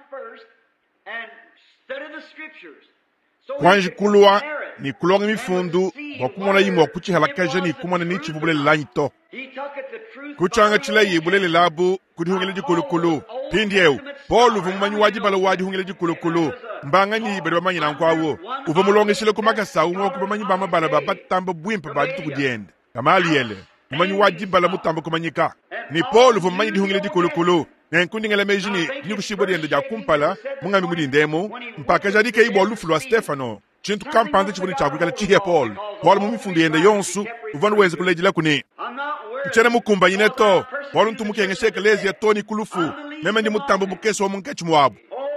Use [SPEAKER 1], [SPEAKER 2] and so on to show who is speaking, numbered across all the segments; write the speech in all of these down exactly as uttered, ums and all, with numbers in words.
[SPEAKER 1] Kwanji kulwa ni kulonga mifundu wakumona yimo kuchi halakaja ni kumona ni chibubule lanito kuchanga chila yibule labu kudi hungele jikulu kulu pindieu Paul vumanyi waji bala waji hungele jikulu kulu mbanga nyi bere bamanyi na nkwawo uvumulonge shile kumakasa ungo kubamanyi bama bala babatamba bwimpa badi tukudiende kamali yele vumanyi waji bala mutamba kumanyika ni Paul vumanyi di hungele jikulu kulu nkundi ngela mejini ni kushibodi ende ja kumpala munga mimudi ndemo mpaka jadi ke ibo lufu lwa Stefano chintu kampande chibuni chakwe kala chihe Paul Paul mumifundi ende yonsu uvanu weze kulejila kuni mchene mukumba yineto Paul ntumuke ngeshe kelezi ya toni kulufu neme ndi mutambo bukeso wa munkechi mwabu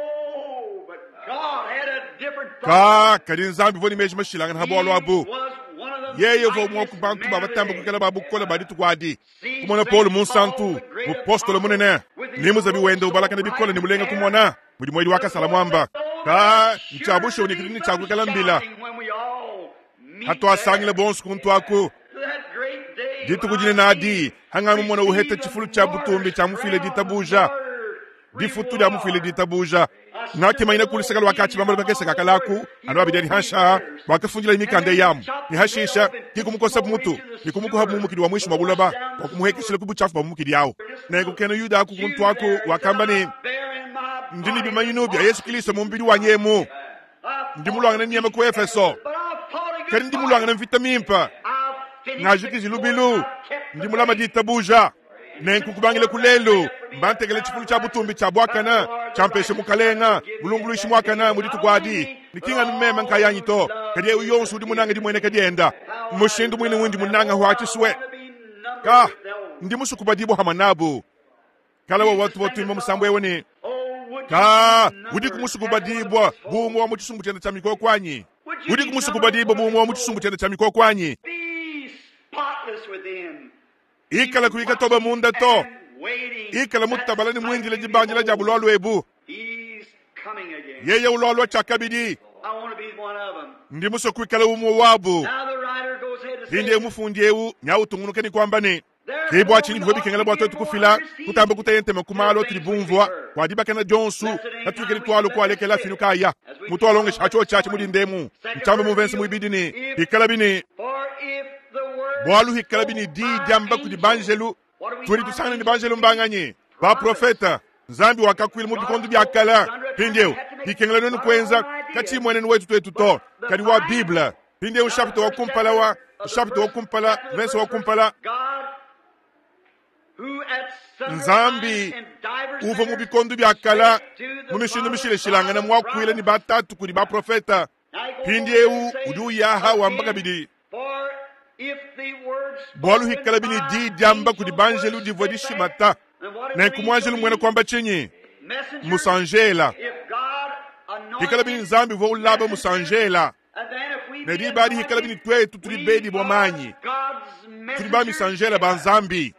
[SPEAKER 1] ka kadi nzambi voni meji mashilanga habo walo abu yeye vo mwoku bantu babatambo kukela babu kola badi tukwadi kumona Paul munsantu mupostolo munene ni muzabi wende ubalaka na bikola ni mulenga kumona mudi mwedi waka salamwamba ka nchabusho ni kidini chaku kala mbila hato asangile bonsu kuntu aku ditu kujine nadi hanga mumona uhete chifulu cha butumbi cha mufile ditabuja difutu ya mufile ditabuja nake maina kulisakala wakati bambalo bakese kakalaku anwa bidani hasha wakafunjila imikande yamu ni hashisha kikumukosa mutu nikumuko habu mumukidi wa mwisho mabulaba wakumuhekishile kubuchafu bamumukidi yao na kukeno yuda aku kuntu aku wakamba ni ndini bimayinu bya Yesu Kristo mumbiri wanyemu ndimulwangana niyama ku Efeso kari ndimulwangana mvitamimpa ngajiki zilubilu ndimulama ditabuja nenkukubangile kulelo mbantegele chifulu cha butumbi cha bwakana champeshe mukalenga bulungulu ishimwakana muditu kwadi nikinga mmema nkayanyito kadi uyonsu ndi munanga dimwene kadienda mushindu mwini windi munanga huachiswe ka ndimusukubadibo hamanabo kala wa watu watu imamo sambwe wene ka udi kumusukubadibwa bumu wa muchisungu chenda cha miko kwanyi udi kumusukubadibwa bumu wa muchisungu chenda cha miko kwanyi ikala kuika toba munda to ikala mutabala ni mwingile jibanjila jabulolo ebu yeye ulolo chakabidi ndi muso kuikala umu wabu hindi mufundi ewu nyau tungunuke ni kwamba ni kibu achini vuwebi kengele bwato tukufila kutambe kutayente mekumalo tulibumvwa kwa diba kena jonsu na tuikeli tuwalo kwa lekela finu kaya mutu walonge shacho chachi mudi ndemu mchambe muvensi muibidini ikala bini bwalu hikala bini di jamba kudi banjelu tuweli tusangani ni banjelu mbanganye ba profeta nzambi wakakwili mubi kondu biakala pindieu hikengele nenu kwenza kachi mwenen wetu tuetu to kadi wa bibla pindieu shapito wa kumpala wa shapito wa kumpala vensi wa kumpala nzambi uva mubi kondu biakala mumishindu mishile shilanga na mwakwile ni batatu kudi ba profeta pindieu udu yaha wambaka bidi bwalu hikala bini di jamba kudi banjelu di vodi shimata na kumwanjelu mwena kwamba chenye musanjela hikala bini nzambi vo ulaba musanjela na di badi hikala bini tue tuturi bedi bomanyi turi ba misanjela ba nzambi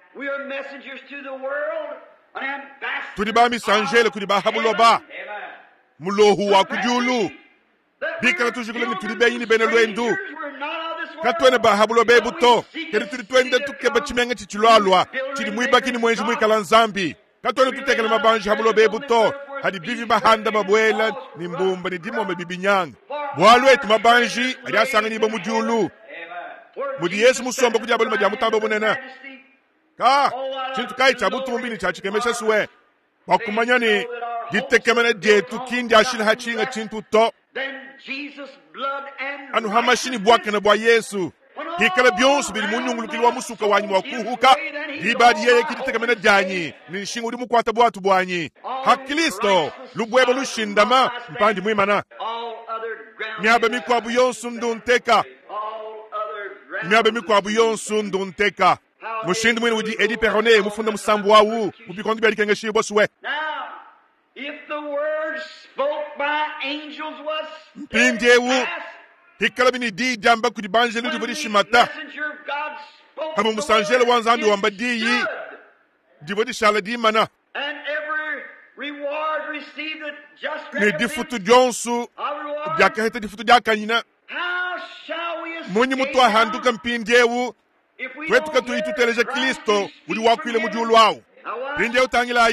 [SPEAKER 1] turi ba misanjela kudi ba habuloba mulohu wa kujulu hikala tujikula ni turi beyi ni bene luendu katwene ba habulo be buto kedi turi twende tuke bachimenge chichilwalwa chidi muibaki ni mwenji muikala nzambi katwene tutekele mabanji habulo be buto hadi bivi bahanda babwela ni mbumba ni dimome bibinyanga bwalu etu mabanji adi asanga niba mujulu mudi Yesu musomba kujabali majamu tamba bunena ka chintu kai chabutumbi ni chachikemesha suwe wakumanyani ditekemene jetu kindi ashili hachinga chintu to anu hamashini bwake na bwa Yesu hikala byonsu bili munyungulukili wa musuka wanyi wa kuhuka ibadi yeye kititekemene janyi nishingu udi mukwata bwatu bwanyi hakilisto lubweba lushindama mpandi mwimana miabe mikwabu yonsu ndunteka miabe mikwabu yonsu ndunteka mushindu mwini udi edi perone mufunda musambu wawu mubikondi bya likenga shibwa suwe
[SPEAKER 2] if the words spoke by angels was
[SPEAKER 1] mpindewu hikala bini di jamba kudi banjelu di vodi shimata hamu musanjele wanzambi wamba diyi di vodi shala di mana
[SPEAKER 2] and every reward received it just
[SPEAKER 1] ni difutu jonsu jaka heta difutu jaka nyina
[SPEAKER 2] how shall we
[SPEAKER 1] munyi mutu wa handuka mpindewu wetuka tuituteleja Kristo uli wakwile mujulu wao pindewu tangila ayi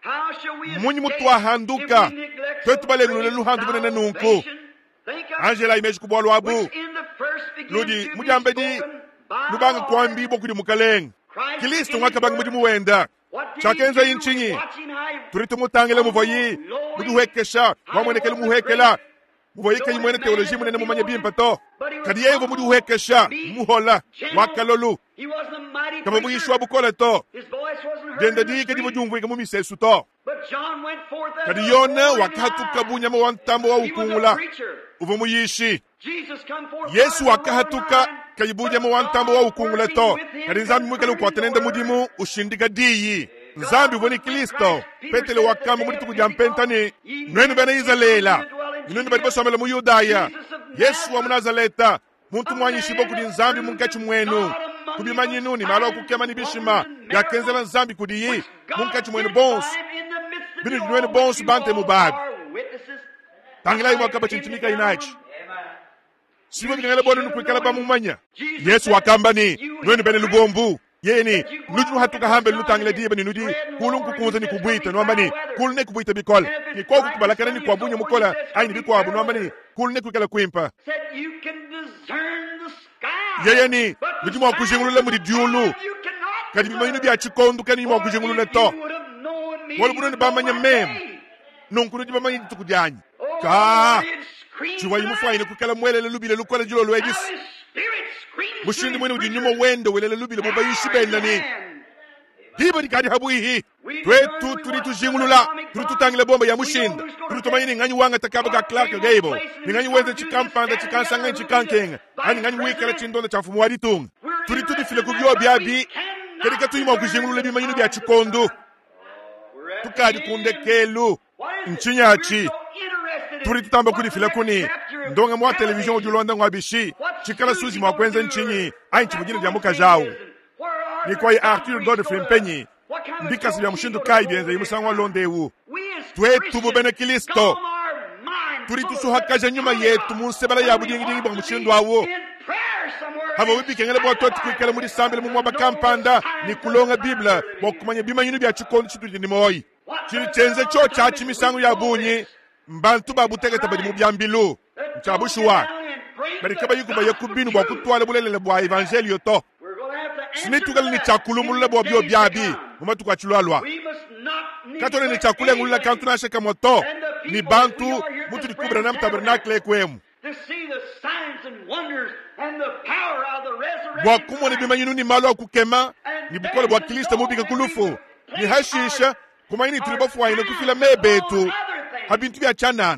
[SPEAKER 1] munyi mutwahanduka twetubalengulule luhandu bunene nunku Angela imeji kubolwa abu ludi mujambedi lubanga kwambibo kudi mukaleng Kristo mwakabanga mudi muwenda chakenza yinchinyi turitu mutangele muvoyi muduhekesha wamwenekele muhekela muvoyi kenyi mwene teoloji munene mumanye bimpato kadi yevo muduhekesha muhola wakalolu kama muyishwa bukola to dende di kadi mujungwe kama misesu to kadi yona wakatuka bunyama wantambo wa ukungula uvo muyishi Yesu wakahatuka kayibunyama wantambo wa ukungula to kadi nzambi mwikele ukwatenende mudimu ushindika diyi nzambi uvoni Kristo petele wakama mudi tukujampentani nwenu bena izalela nwenu badi basomela mu Yudaya Yesu wa Munazaleta muntu mwanyishibo kudi nzambi munkachi mwenu kubimanyinuni malo kukema nibishima yakenzela nzambi kudiyi munkachi mwenu bons bini nwenu bons bante mubabi tangila imo akaba chinchimika inachi siwe kengele bono nukwikala ba mumanya Yesu wakambani nwenu bene lubombu yeni nuju hatuka hambe lutangile dibe ni nudi kulunku kunza ni kubwita nwambani kulne kubwita bikol ni kwa kubalakana ni kwa bunyo mukola aini bikwa abu nwambani kulne kwikala kwimpa yeyeni nuju mwa kujingulule mudi diulu kadi bimayinu bia chikondu kani mwa kujingulule to wala bunu ni bamanya mem nunku nuju bamanya tukujanyi ka chiwa yimufu aini kwikala mwelele lubile lukola jilo lwegis mushindi mwene udi nyumo wendo welele lubile mubayishi benani hiba ni kadi habu ihi twetu turi tujingulula turi tutangile bomba ya mushinda turi tumanyi nganyi wanga takaba ka Clark Gable nganyi weze chikampanda chikansanga chikankenga ani nganyi wikala chindona chafumu waditung turi tudifile kubyo byabi kedika tuyima kujingulula bimanyi bya chikondo tukadi kundekelu nchinyachi turi tutamba kudifile kuni ndonga mwa television ujulonda ngwabishi chikala suzi mwa kwenze nchinyi ayi chibugine bya mukajao ni kwa Arthur Godfrey Mpenyi mbikasi bya mushindu kai bienze imusangwa londewu twetu bubene Kristo turi tusuhakaje nyuma yetu munsebala ya budingi dingi bwa mushindu awo haba wibikengele bwa toti kwikala muri sambele mu mwaba kampanda ni kulonga Biblia bwa kumanya bimanyinu bya chikondo chitu ni moyi chiri chenze cho cha chimisangu ya bunyi mbantu babutegeta bali mu byambilu nchabushuwa bali kaba yikuba yakubinu bwa kutwala bulele bwa evangelio to sinitugal ni chakulumula bwa byo byabi mumatu kwa chulwalwa katone ni chakule ngulula kantu na sheka moto ni bantu mutu dikubra na tabernacle kwemu bwa kumo ni bimanyinu ni malo kukema ni bukole bwa Kristo mubika kulufu ni hashisha kumaini tulibofu ina kufila mebetu habintu bya chanan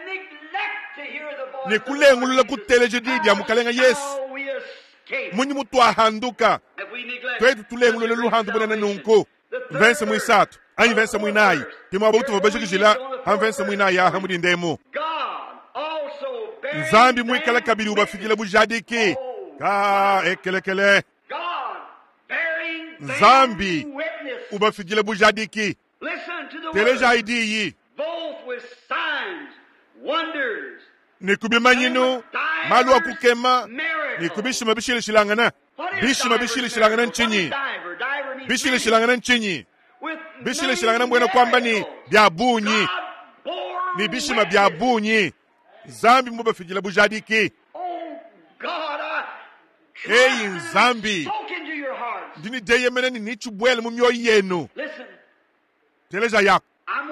[SPEAKER 1] ni kulengulula kuteleje didi ya mukalenga Yesu munyi mutu ahanduka twetu tulengulule luhandu bunene nunku vense muisatu anyi vense muinayi kima abutu vabashikishila ham vense muinayi ya hamudi ndemu nzambi muikala kabili ubafikile bujadiki ka ekelekele nzambi ubafikile bujadiki teleja idiyi ni kubimanyinu malu wa kukema ni kubishima bishili shilangana bishima bishili shilangana nchinyi bishili shilangana nchinyi bishili shilangana mwena kwamba ni biabunyi ni bishima biabunyi zambi mbuba fijila bujadiki eyi nzambi dini deye mene ni nichu bwele mumyo yenu teleja yako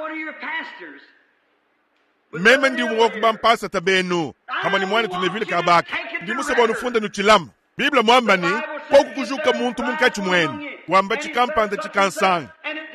[SPEAKER 1] meme ndi mwoku bampasa tabenu kama ni mwane tunevile kabaki ndi museba wanufunda nuchilamu Biblia mwambani kwa kukujuka muntu munkachi mwenu wamba chikampanda chikansanga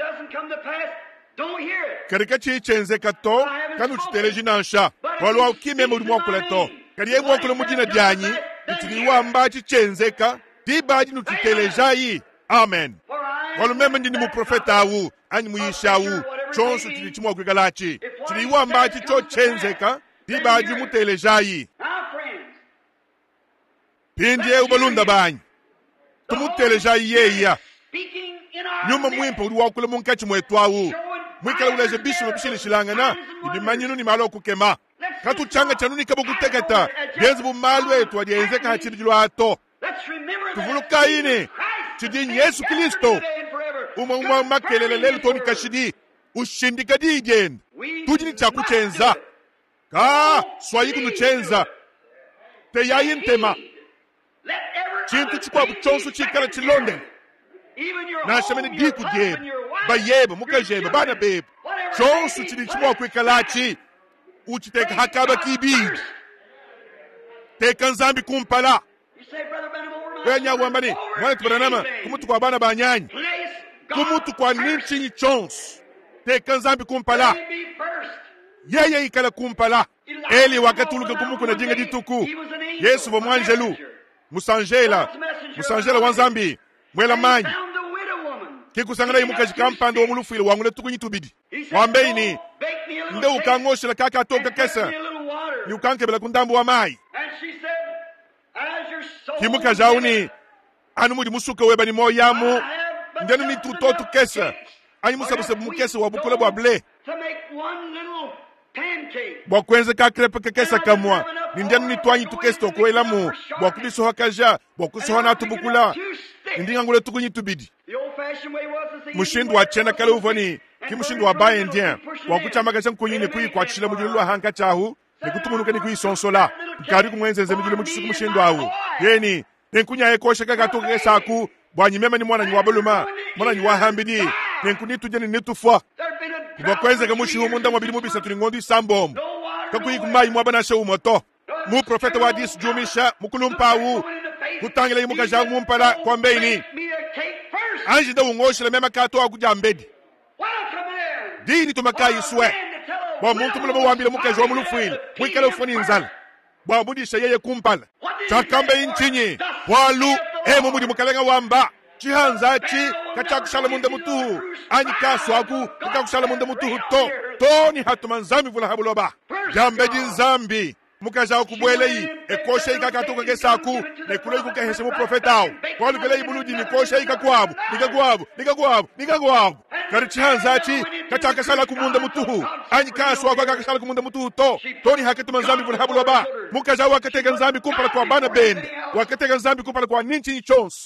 [SPEAKER 1] karika chichenze kato kanu chiteleji nansha walwa ukime mwuru mwakule to kariye mwakule mujina dianyi itili wamba chichenzeka dibaji nutitelejayi amen walu meme ndi ni muprofeta awu ani muyisha awu chonsu chili chimwa kwigalachi chili wamba chicho chenzeka dibaji mutelejayi pindie ubalunda banyi tumutelejayi yeya nyuma mwimpa uri wakule munkachi mwetu awu mwikala uleje bishi mabishili shilangana ibimanyinu ni malo kukema katu changa chanuni kabo kuteketa bienzi bumalu etu wadienzeka hachiri jilo ato tufuluka ini chidi Yesu Kristo uma uma makelele lelu toni kashidi ushindika digenda tujini chakuchenza ka swayiku nuchenza te yayintema chintu chikwabu chonsu chikala chilonde na shamene diku dieba bayeba mukajeba bana beba chonsu chili chimwa kwikalachi uchiteka hakaba kibidi teka nzambi kumpala kwenya wambani mwana tubaranama kumutu kwa bana banyanyi kumutu kwa ninchi chonsu teka nzambi kumpala yeye ikala kumpala eli wakatuluka kumuku na jinga dituku Yesu wa mwanjelu musanjela musanjela wanzambi mwela manyi kikusangana imuka jikampando wa mulufile wangule tukunyi tubidi wambeini nde ukangoshela kaka atoka kesa ni ukankebela kundambu wa mai kimuka jauni anu mudi musuka weba ni moyamu ndenu ni tutotu kesa anyi musabusebu mukesa wabukule wable bwakwenze kakrepe kekesa kamwa nindenu ni tuanyi tukesto kwelamu bwakudiso hakaja bwakuso hana tubukula ndinga ngule tukunyi tubidi mushindu wa chena kale uvani kimushindu wa baye ndien wakuchama kasha nkunyini kui kwa chila mujulu wa hanka chahu nikutumunuka ni kui sonsola kari kumwenzenze mujulu mujisuku mushindu ahu yeni nenkunya ekosha kagatoka kesaku bwanyimema ni mwana nyiwabuluma mwana nyiwahambidi nenkuni tujeni nitufwa kubakwenze kamushi humunda mwabili mubisa tulingondi sambomu kakui kumayi mwabanashe umoto mu profeta wa disi jumisha mukulumpawu kutangila imuka jangu mumpala kwa mbeini anji da ungoshile mema kato wa kujambedi dini tumaka yiswe bwa muntu mulaba wambile muka jwa mulufuile mwikale ufuni nzala bwa mudisha yeye kumpala chakambe inchinyi walu emu mudi mukalenga wamba chihanza chi kachakushala munde mutuhu anyi kaswaku kachakushala munde mutuhu to to ni hatuma nzambi vula habuloba jambedi nzambi mukaja okubweleyi ekosha ikakatuka kesaku nekule ikukehese mu profetao kwalu kele ibuludi nikosha ikakwabu nikakwabu nikakwabu nikakwabu kari chihanza chi kachakashala kumunda mutuhu anyi kaswa kwa kakashala kumunda mutuhu to to ni hakituma nzambi vula habuloba mukaja wakateka nzambi kumpala kwa bana bende wakateka nzambi kumpala kwa ninchi chonsu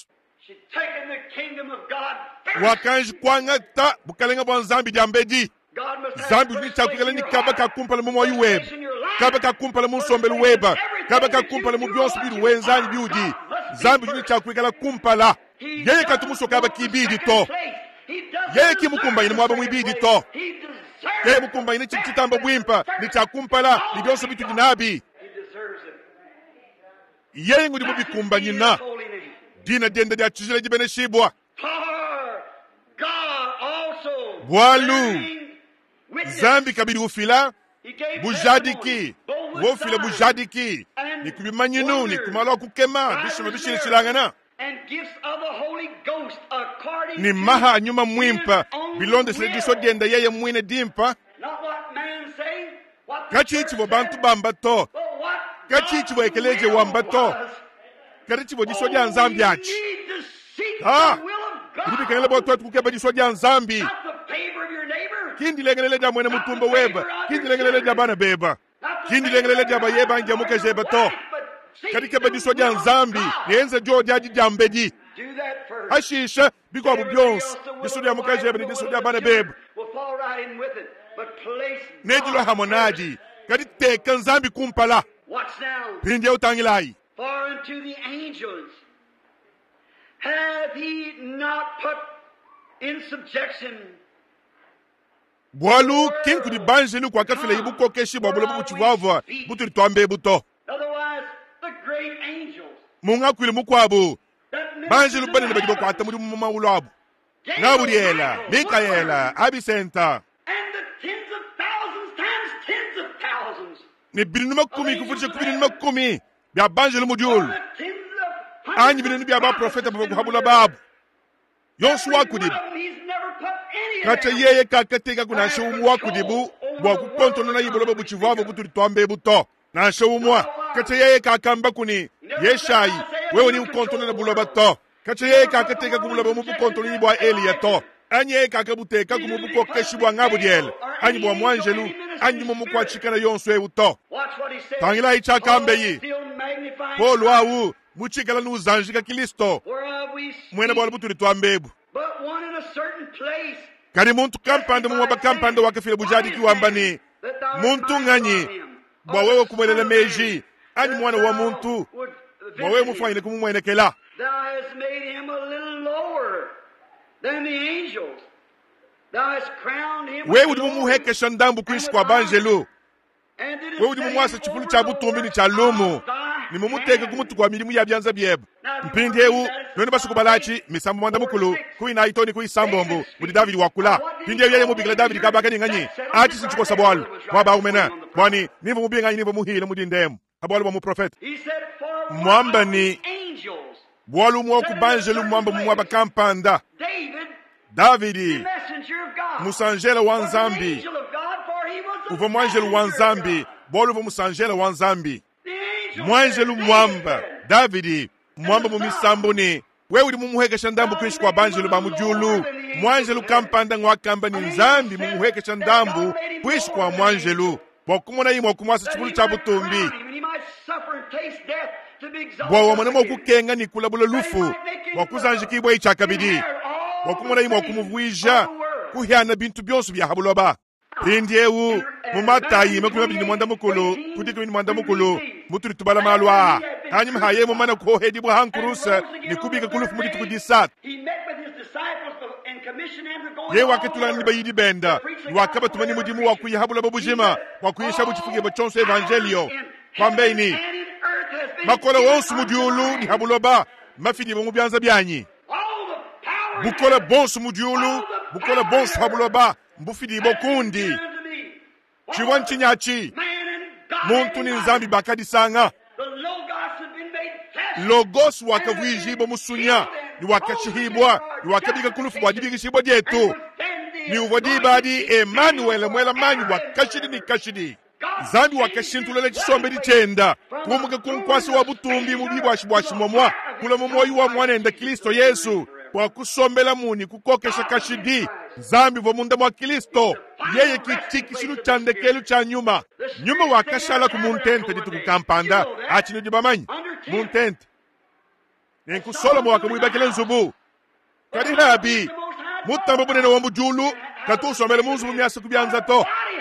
[SPEAKER 1] wakanji kwangata bukalenga bwa nzambi jambedi zambi ni chakukala ni kaba kakumpala mu moyi weba kaba kakumpala mu sombelu weba kaba kakumpala mu byonsu biru wenzani biudi zambi ni chakukala kumpala yeye katumuso kaba kibidi to yeye kimukumba ina mwaba mwibidi to yeye mukumba ina chitamba bwimpa ni chakumpala ni byonsu bitu dinabi yeye ngudi mubikumba nyina dina dende dia chizile jibene shibwa bwalu zambi kabiri ufila bujadiki wofila bujadiki ni kubimanyinu ni kumalo kukema bishima bishile chilangana ni maha nyuma mwimpa bilonde sile diso dienda yeye mwine dimpa kachichi bo bantu bamba to kachichi bo ekeleje wamba to kachichi bo diso dia nzambi achi ha Kudibi kenele bo tuwetu kukeba diso dia nzambi kindi lengelele dia mwene mutumba weba kindi lengelele dia bana beba kindi lengelele dia ba yeba nge muke jeba to kadike ba diso dia nzambi yenze jo dia di jambeji ashisha biko abu byons diso dia muke jeba ni diso dia bana beba nejilo hamonaji kadite kanzambi kumpala pindi ya utangilai
[SPEAKER 2] for unto the angels have he not put in subjection
[SPEAKER 1] bwalu kin kudi banjelu kwa kafile ibuko keshi babule buku chivava butu twambe buto
[SPEAKER 2] otherwise the great angels
[SPEAKER 1] munga kwile mukwabo banjelu bane bajibo kwa tamudi mumawulo abo Gabriela Mikaela Abisenta
[SPEAKER 2] and the tens of thousands times tens of thousands
[SPEAKER 1] ni bilinu makumi kufurisha kubirinu makumi bya banjelu mujul anyi bilinu bya ba profeta babu habula babu Yoshua kudibu kacha yeye kakateka kuna shewumwa kudibu bwa kukontono na yibolo babu chivavo buturi twambe buto na shewumwa kacha yeye kakamba kuni yeshai wewe ni ukontono na buloba to kacha yeye kakateka kumuloba mubu kontono ni bwa Elia to anyi yeye kakabuteka kumubu kwa keshibwa ngabu diel anyi bwa mwanjelu anyi mumu kwa chikana yonsu ewu to tangila icha kambe yi Paul wawu muchikala nuzanjika kilisto mwene bwa buturi twambebu
[SPEAKER 2] but one in a certain place
[SPEAKER 1] kadi muntu kampanda mumwaba kampanda wakafile bujadi kiwambani muntu ng'anyi bwawewe kumwelele meji ani mwana wa muntu bwawewe mufanyile kumumwenekela.
[SPEAKER 2] Thou hast made him a little lower than the angels. Thou hast crowned him
[SPEAKER 1] wewe udi mumuhekesha ndambu kuishi kwa banjelu.
[SPEAKER 2] and didst
[SPEAKER 1] wewe udi mumwasa
[SPEAKER 2] set
[SPEAKER 1] chifulu
[SPEAKER 2] over
[SPEAKER 1] cha
[SPEAKER 2] the
[SPEAKER 1] butumbi ni
[SPEAKER 2] works
[SPEAKER 1] cha lumu
[SPEAKER 2] of thy
[SPEAKER 1] ni mumuteke
[SPEAKER 2] hand.
[SPEAKER 1] kumutu kwa milimu ya byanza byebu mpindi ewu noni basukubalachi misambo mwanda mukulu kuina itoni kui sambombo mudi Davidi wakula pindi ewu yeye mubigila Davidi kabaka ni ng'anyi ati sinchiko sabwalu mwaba umena mwani nivu mubi ng'anyi nivu muhile mudi ndemu abwalu wa muprofeti
[SPEAKER 2] He said, for
[SPEAKER 1] Mwamba
[SPEAKER 2] one
[SPEAKER 1] ni-
[SPEAKER 2] of the angels,
[SPEAKER 1] bwalu mwoku banjelu mwamba mumwaba kampanda
[SPEAKER 2] David,
[SPEAKER 1] Davidi
[SPEAKER 2] the messenger of God,
[SPEAKER 1] musanjela wa
[SPEAKER 2] was an
[SPEAKER 1] nzambi
[SPEAKER 2] angel of God, for he was a
[SPEAKER 1] uvo mwanjelu wa
[SPEAKER 2] messenger of
[SPEAKER 1] nzambi
[SPEAKER 2] God.
[SPEAKER 1] bwalu uvo musanjela wa nzambi
[SPEAKER 2] The angel
[SPEAKER 1] mwanjelu
[SPEAKER 2] said,
[SPEAKER 1] mwamba
[SPEAKER 2] David,
[SPEAKER 1] Davidi mwamba mumisambuni wewe uli mumuhekesha ndambu kuishi kwa banjelu ba mujulu mwanjelu kampanda ngwakamba ni nzambi mumuhekesha ndambu kuishi kwa mwanjelu bwakumona imwe okumwasa chikulu cha butumbi
[SPEAKER 2] and he might suffer and taste death to be exalted
[SPEAKER 1] bwa wamwanema
[SPEAKER 2] again.
[SPEAKER 1] okukenga ni kulabula lufu wakuzanjikibwa ichakabidi wakumona imwe okumuvuija kuhyana bintu byonso byahabuloba pindi ewu mumatayime kulima bini mwanda mukulu kutiki bini mwanda mukulu muturi tubala malwa hanyuma haye mumana kuhohedi bwa hankurusa ni kubika kulufu mudi tukudisat
[SPEAKER 2] He met with his disciples and commissioned them to go
[SPEAKER 1] ye
[SPEAKER 2] into all
[SPEAKER 1] wakitulani
[SPEAKER 2] the world.
[SPEAKER 1] bayidi benda wakaba tumani mudimu wakuyihabula babujima wakuyisha buchifuge bachonso evangelio kwambeini makola wonsu mudiulu ni habuloba mafidi bomu byanza byanyi bukola bonsu mudiulu bukola bonsu habuloba mbufidi bokundi chiwan chinyachi muntu ni nzambi bakadisanga logos wakavwijibo musunya ni wakachihibwa ni wakabika kulufu bwadibigishibwa dyetu ni uvodibadi Emmanuel mwela manyi wakashidi ni kashidi zambi wakashintulele chisombe dichenda kumuke kunkwasi wa butumbi mubibwashibwashimomwa kula mumoyi wa mwanenda Kristo Yesu wakusombela muni kukokesha kashidi zambi vo munda mwa Kristo yeye kichiki shinu chandekelu cha nyuma nyuma wakashala kumuntente ditukukampanda achino dibamanyi muntente nenku Solomo wakamwibakile nzubu kadi habi mutambo bunene wa mujulu katusomele munzubu myasa kubyanza to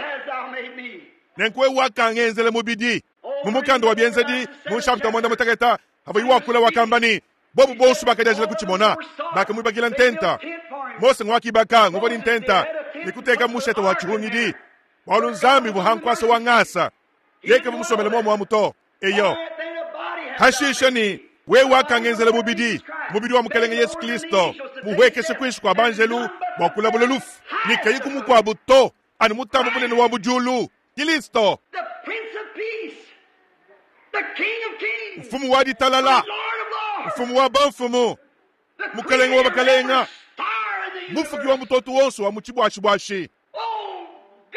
[SPEAKER 1] nenkwe wakangenzele mubidi mumukando wabyenzedi munshapta mwanda mutaketa hava iwakula wakambani bobu bosu bakajajila kuchimona bakamwibakila ntenta mose ngwakibaka ngoboni ntenta nikuteka musheta wa chihunidi walu nzambi buhankwasa wa ngasa yeke bumusomele momo wa muto eyo hashisha ni we wakangenzele mubidi mubidi wa mukelenge Yesu Kristo muhwekeshe kwishi kwa banjelu wakula bulalufu nikayiku mukwa buto ani mutambo bunene wa bujulu Kristo
[SPEAKER 2] The Prince of Peace, the King of Kings,
[SPEAKER 1] mfumu wa
[SPEAKER 2] the
[SPEAKER 1] ditalala
[SPEAKER 2] Lord of Lords,
[SPEAKER 1] mfumu wa banfumu
[SPEAKER 2] the
[SPEAKER 1] mukalenga wa
[SPEAKER 2] Creator of
[SPEAKER 1] bakalenga
[SPEAKER 2] every star in the
[SPEAKER 1] mufuki wa
[SPEAKER 2] universe.
[SPEAKER 1] mutoto wonso wa muchibwashibwashi
[SPEAKER 2] Oh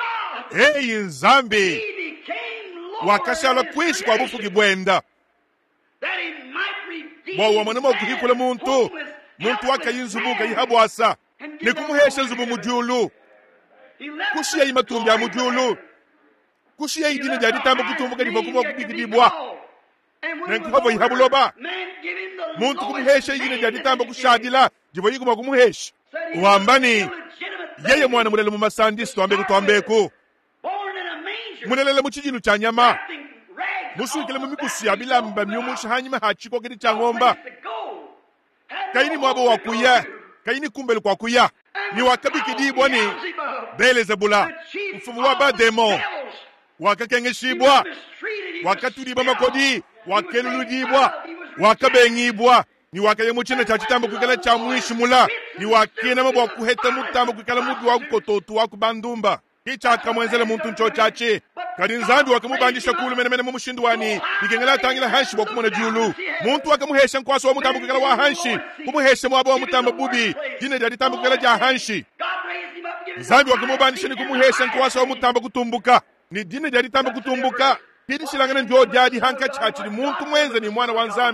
[SPEAKER 2] God,
[SPEAKER 1] eyi nzambi
[SPEAKER 2] He became Lord
[SPEAKER 1] wakashala
[SPEAKER 2] of His
[SPEAKER 1] kwishi kwa bufuki
[SPEAKER 2] creation,
[SPEAKER 1] bwenda
[SPEAKER 2] that He might redeem
[SPEAKER 1] bwawa mwanema
[SPEAKER 2] man,
[SPEAKER 1] okuhikula muntu
[SPEAKER 2] homeless,
[SPEAKER 1] muntu
[SPEAKER 2] helpless
[SPEAKER 1] wakayinzubuka
[SPEAKER 2] man,
[SPEAKER 1] yihabwasa
[SPEAKER 2] and give
[SPEAKER 1] nikumuhesha
[SPEAKER 2] us
[SPEAKER 1] nzubu
[SPEAKER 2] the
[SPEAKER 1] mujulu
[SPEAKER 2] He left
[SPEAKER 1] kushiya
[SPEAKER 2] the
[SPEAKER 1] imatumbi ya
[SPEAKER 2] glory
[SPEAKER 1] mujulu
[SPEAKER 2] forever.
[SPEAKER 1] kushiya
[SPEAKER 2] He
[SPEAKER 1] idini
[SPEAKER 2] left
[SPEAKER 1] lya
[SPEAKER 2] the
[SPEAKER 1] ditambo
[SPEAKER 2] highest
[SPEAKER 1] kutumbuka liva
[SPEAKER 2] name
[SPEAKER 1] kuma
[SPEAKER 2] that could be
[SPEAKER 1] kubikidibwa
[SPEAKER 2] called. And when
[SPEAKER 1] nenku
[SPEAKER 2] we
[SPEAKER 1] havo
[SPEAKER 2] go
[SPEAKER 1] yihabuloba
[SPEAKER 2] over, man give him the
[SPEAKER 1] muntu
[SPEAKER 2] lowest
[SPEAKER 1] kumuhesha idini
[SPEAKER 2] name
[SPEAKER 1] lya
[SPEAKER 2] that
[SPEAKER 1] ditambo
[SPEAKER 2] he could.
[SPEAKER 1] kushadila jivo yiguma kumuhesha
[SPEAKER 2] Said he
[SPEAKER 1] wambani
[SPEAKER 2] was a illegitimate
[SPEAKER 1] yeye
[SPEAKER 2] baby,
[SPEAKER 1] mwana mulele mumasandisi twambeku twambeku
[SPEAKER 2] born in a manger,
[SPEAKER 1] mulelele muchijinu cha nyama
[SPEAKER 2] wrapped in rags,
[SPEAKER 1] musukile
[SPEAKER 2] all
[SPEAKER 1] mumikusi
[SPEAKER 2] back
[SPEAKER 1] ya bilamba
[SPEAKER 2] to
[SPEAKER 1] myumusha hanyuma hachiko kidi cha
[SPEAKER 2] no
[SPEAKER 1] ng'omba
[SPEAKER 2] place to go. Had
[SPEAKER 1] kaini
[SPEAKER 2] no
[SPEAKER 1] mwabo
[SPEAKER 2] home
[SPEAKER 1] wa
[SPEAKER 2] to go
[SPEAKER 1] kuya
[SPEAKER 2] to.
[SPEAKER 1] kaini kumbele kwa kuya
[SPEAKER 2] And
[SPEAKER 1] ni
[SPEAKER 2] the
[SPEAKER 1] wakabikidibwa ni
[SPEAKER 2] Beelzebub,
[SPEAKER 1] Belezebula
[SPEAKER 2] the chief
[SPEAKER 1] mfumu wa
[SPEAKER 2] of the
[SPEAKER 1] bademo
[SPEAKER 2] devils, he
[SPEAKER 1] wakakengeshibwa
[SPEAKER 2] was mistreated, he was
[SPEAKER 1] wakatulibwa
[SPEAKER 2] spit on,
[SPEAKER 1] makodi
[SPEAKER 2] he was made
[SPEAKER 1] wakeluludibwa
[SPEAKER 2] fun of, he was rejected.
[SPEAKER 1] wakabengibwa ni wakaye muchina cha chitambo kwikala cha mwishimula ni wakina mabo wakuheta mutambo kwikala mubi wakukototu wakubandumba kichaka mwenzele muntu ncho chachi kadi nzambi wakamubandisha kulu menemene mumushinduwani ikengela tangila hanshi wakumona julu muntu wakamuhesha nkwaso wa mutambo kwikala wa hanshi kumuhesha mwabo wa mutambo bubi jine lya ditambo kwikala ja hanshi
[SPEAKER 2] God raised him up and gave him
[SPEAKER 1] nzambi
[SPEAKER 2] the
[SPEAKER 1] wakamubandisha ni
[SPEAKER 2] highest
[SPEAKER 1] kumuhesha
[SPEAKER 2] name.
[SPEAKER 1] nkwaso wa mutambo kutumbuka ni dine lya ditambo kutumbuka pidi shilangana njo jadi hanka chachi ni muntu mwenze ni mwana wa nzambi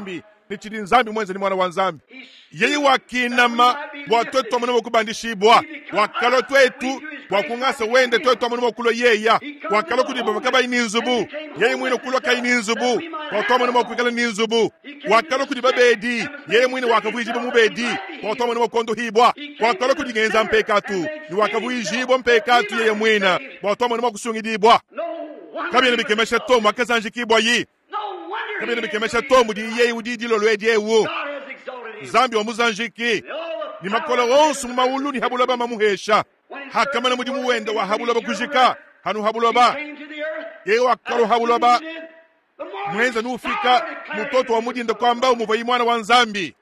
[SPEAKER 1] ni chidi nzambi mwenze ni mwana wa nzambi. Yeye wakinama watoto mwana wakubandishibwa wakalo twetu wakungasa wende twetu mwana wakulo yeya wakalo kudiba wakaba ininzubu yeye mwine kulo ka ininzubu watoto mwana wakukala ninzubu wakalo kudiba bedi yeye mwine wakavuijiba mu bedi watoto mwana wakondo hibwa wakalo kudigenza mpekatu ni wakavuijiba mpekatu yeye mwina watoto mwana wakusungidibwa kabine bikemesha tomu akazanjikibwa yi kabine bikemesha tomu di yeye udidi lolo ejewo zambi wa muzanjiki ni makola wonsu maulu ni habulaba mamuhesha hakamana mudi muwenda wa habulaba kujika hanu habulaba yeye wakalo habulaba mwenza nufika mutoto wa mudi ndakwamba umuvayi mwana wa nzambi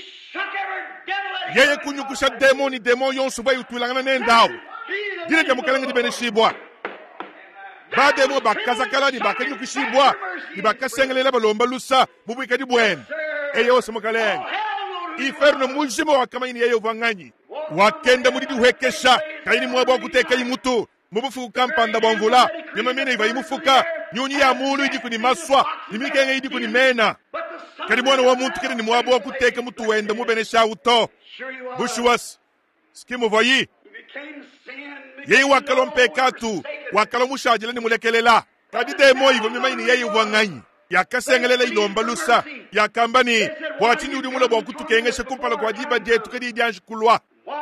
[SPEAKER 1] yeye kunyukusha demoni demoni yonsu bayi utulangana nendawo direke mukalanga dibeneshibwa bademo bakazakala ni bakanyukishibwa ni bakasengelela balomba lusa mubwika dibwen eye ose mukalanga iferno mujimo wakamaini yeyo vanganyi wakenda mudidi uhekesha kaini mwabwa kuteka imutu mubufuku kampanda bwamvula nyama mene iva imufuka nyunyi ya mulu idi kuni maswa nimikenge idi kuni mena kari mwana wa muntu kiri ni mwabwa kuteka mutu wenda mubenesha uto bushuwas skimu vayi yeyi wakalo mpekatu wakalo mushajile ni mulekelela kadi demo ivo mimaini yeyo vanganyi yakasengelela ilomba lusa yakambani bwachini udi mula bwakutukengeshe kumpala kwa jiba jetu kadi ijanshi kulwa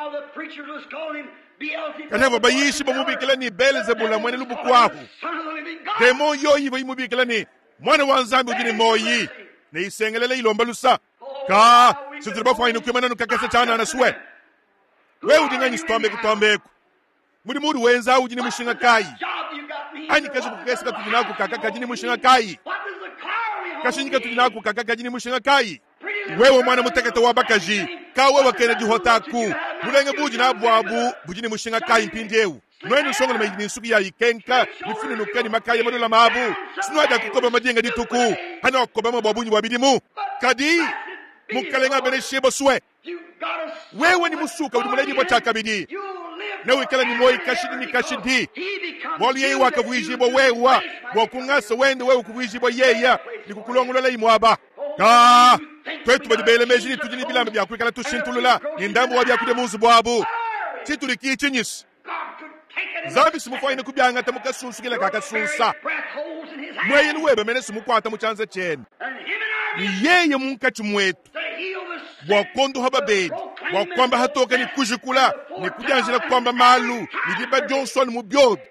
[SPEAKER 1] kaneva bayishi bamubikila ni Belzebula mwene lubukwahu demo yo ivo imubikila ni mwana wa nzambi udi ni moyi na isengelela ilomba lusa ka sutiriba fwa inukimana nukakese chana na suwe we udi ngani sitombe kutombeku muri muri wenza udi ni mushinga kai ani kazi kukese katujinaku kakaka jini mushinga kai kashinyika tujinaku kakaka jini mushinga kai wewe mwana mutekete wabakaji ka wewe kene jihotaku mulenge buji na bwabu bujini mushinga kai mpindiewu mwenu songo na mayini nsugi ya ikenka nifunu nukeni makaya madula mabu sinuada kukoba madinga dituku hana wakoba mababunyi wabidimu kadi mukalenga bene shebo suwe wewe ni musuka udi muledi bwa chakabidi na wikala ni moi kashidi ni kashidi wali yeye wakavuijibwa wewa wakungasa wende wewe kuvuijibwa yeya ni kukulongolela imwaba ka kwetu badibele mejini tujini bilamba bya kwikala tushintulula ni ndambo wabya kude muzu bwabu situliki chinyis zabi simufaine kubyanga tamukasunsu kakasunsa mweye niwebe mene simukwata muchanza chene ni yeye munkachi mwetu wakondo hababedi wakwamba hatoka ni kujikula ni kujanjila kwamba malu ni jiba Johnson mubyobi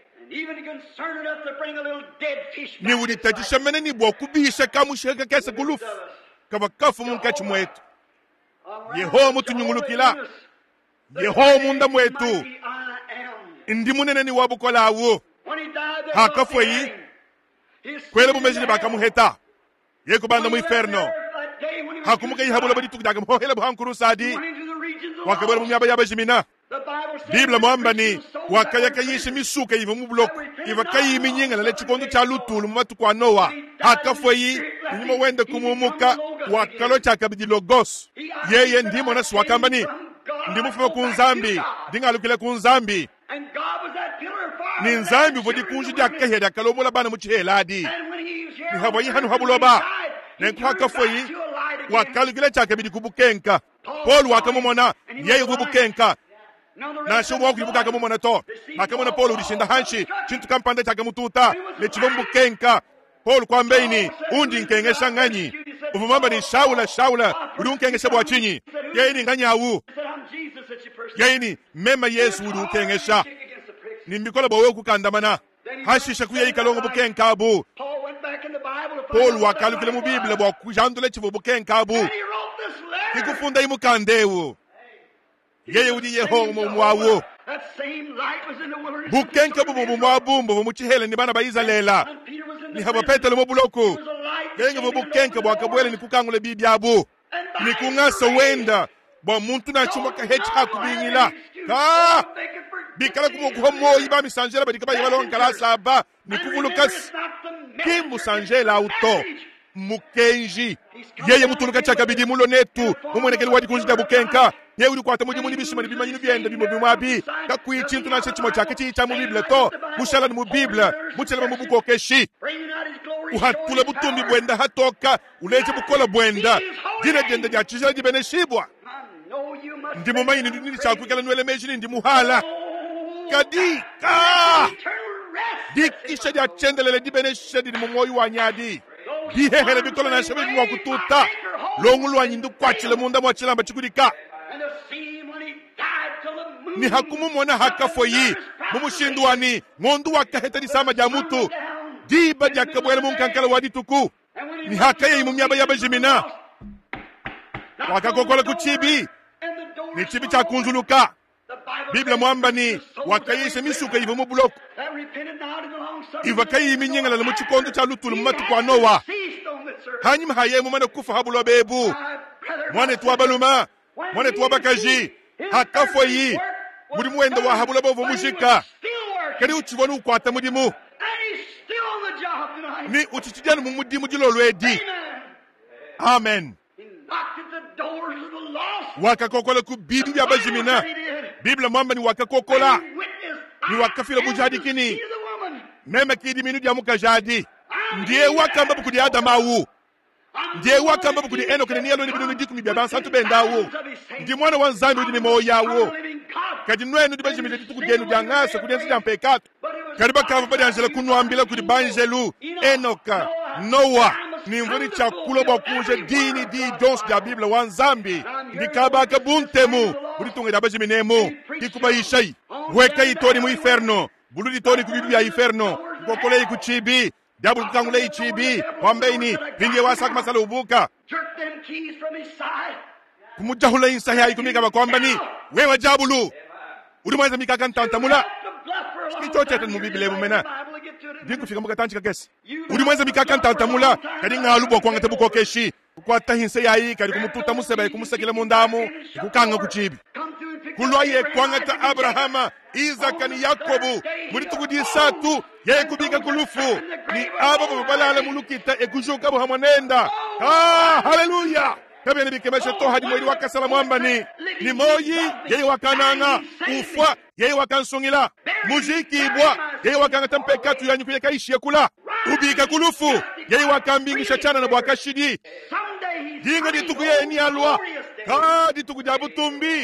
[SPEAKER 1] ni ulitajisha mene ni wakubisha kamushika kese kulufu kabakafu munkachi mwetu yeho mutu nyungulukila yeho munda mwetu indi munene ni wabukola awo hakafu yi kwele bumejini bakamuheta yeko banda mu inferno hakumuka yihabula badi tukdaga mhohela buhankuru sadi wakabala mu myaba yaba jimina bibla mwambani wakayaka yishi misuka yiva mu bloku iva kayi minyinga na lechikondo cha lutulu mu matu kwa Noa hakafu yi nyuma wende kumumuka wakalo cha kabidi logos yeye ndimo na swakambani ndimo fuma kunzambi dingalukile kunzambi ni nzambi vodi kunji jakka heda kalobola bana mu chiheladi ni habayi hanu habuloba nenko hakafu yi wakalugile chake bidi kubukenka Paul wakamumona yeye kubukenka na shumwa wakubuka akamumona to akamona Paul ulishinda hanshi chintu kampanda chake mututa le chibombukenka Paul kwambeini undi nkengesha nganyi uvumamba ni Shaula Shaula uri unkengesha bwachinyi yeye ni nganyawu yeye ni mema Yesu uri unkengesha ni mbikola bawe kukandamana hashisha kuya ikalongo bukenka abu Paul wakalukile mu Biblia bwa kujandule chivu bukenka abu kikufunda imukandewo yeye udi yeho mu mwawo bukenka bu mu mwabumbo mu chihele ni bana baizalela ni haba petelo mu buloko yenge bu bukenka bwa kabwele ni kukangule Biblia abu ni kungasa wenda bwa muntu na chuma ka hecha kubingila ka bikala kumo mo iba misanjela badikaba yibalo nkala saba ni kuvulukas kimbu sanjela auto mukenji yeye mutuluka chaka bidi mulo netu umwenekeli wadi kunjida bukenka yeye uri kwata muji muni bishima bima nyinu byenda bimo bimwabi kakwi chintu na chimo chake chi cha mu Biblia to mushala mu Biblia muchela mu buko keshi uhatula butumbi bwenda hatoka uleje bukola bwenda dina dende dia chijela di beneshibwa ndi mumanyi ndi ndi chakwikala nwele mejini ndi muhala kadika dikisha dia chendelele di beneshedi di mumoyi wanyadi dihehele bikola na shebe mwa kututa longulu wanyindu kwachile munda mwa chilamba chikudika ni hakumu mwana hakafo yi mumushindu wani ngondu wakaheta di sama jamutu diba jakabwele munkankala wadi tuku ni hakaye imumyaba yaba jimina wakakokola kuchibi ni chibi cha kunzuluka Biblia mwamba ni wakayishe misuka ivo mu bloku iva kayi iminyengala mu chikondo cha lutulu mu matu kwa Noa hanyuma haye mu mana kufa habulo bebu mwane tuwabaluma mwane tuwabakaji hakafo yi muri mwendo wa habulo bovu mushika kadi uchibona ukwata mudimu ni uchichijana mu mudimu jilolwedi amen wakakokola ku bidu ya bajimina Biblia mwamba ni wakakokola ni wakafila bujadi kini meme kidi minu dia mukajadi ndiye wakamba bukudi Adamawu ndiye wakamba bukudi Enoch ni yalo ni binu ndiku mi baba santu bendawo ndi mwana wanzambi udi ni moyawo kadi nwenu di bajimina ditu genu jangasa kudenzi jampekatu kadi bakava badi angela kunwambila kudi banjelu Enoch Noah ni mvuni chakulo bakuje dini di dons ya Biblia wanzambi ndikaba kabuntemu buritunga da bajiminemo tikubayishai weka itori mu inferno buludi tori ku Biblia inferno kokole ku chibi double kangule chibi wambeini pinge wasak masala ubuka kumujahula insahi aikumika bakwambani wewe jabulu ulimweza mikakantantamula kichochete mu Biblia mumena ndikufika mukatanchika kesi ulimweza mikakantantamula kadi ngalubo kwanga tabuko keshi kukwata hinse yayi kadi kumututa museba kumusakila mundamu kukanga kuchibi kulwaye kwangata Abrahama Isaka ni Yakobu muri tukudisatu yeye kubika kulufu ni abo babalala mulukita ekujuka bo hamonenda ah haleluya kabe ni bikemesha to hadi mwili wakasala mwamba ni ni moyi yeye wakananga ufwa yeye wakansungila muziki ibwa yeye wakangata mpekatu yanyu kuyeka ishi kula ubika kulufu yeye wakambingisha chana na bwakashidi dinga ditukuye ni alwa ka ditukujabu tumbi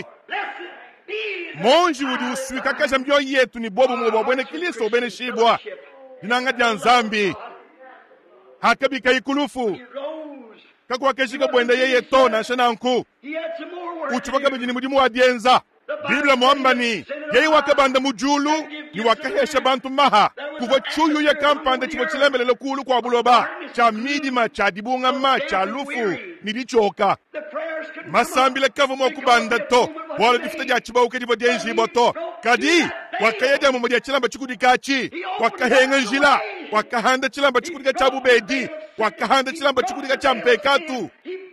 [SPEAKER 1] monji wudi uswika kasha mjo yetu ni bobu mwobo bwene Kristo bene shibwa dinanga janzambi hakabika ikulufu kakwa keshiga bwenda yeye tona shananku uchibaka bijini mudimu wadienza Biblia mwamba ni yeye wakabanda mujulu ni wakahesha bantu maha kuwa chuyu ya kampande chibo chilembelele kulu kwa buloba cha midima cha dibunga ma cha lufu ni dichoka masambile kavu mwakubanda to wala difita ja chiba uke dibo dienji boto kadi wakayeda mmoja ya chilamba chikudikachi wakahenga njila wakahanda chilamba chikudika cha bubedi wakahanda chilamba chikudika cha mpekatu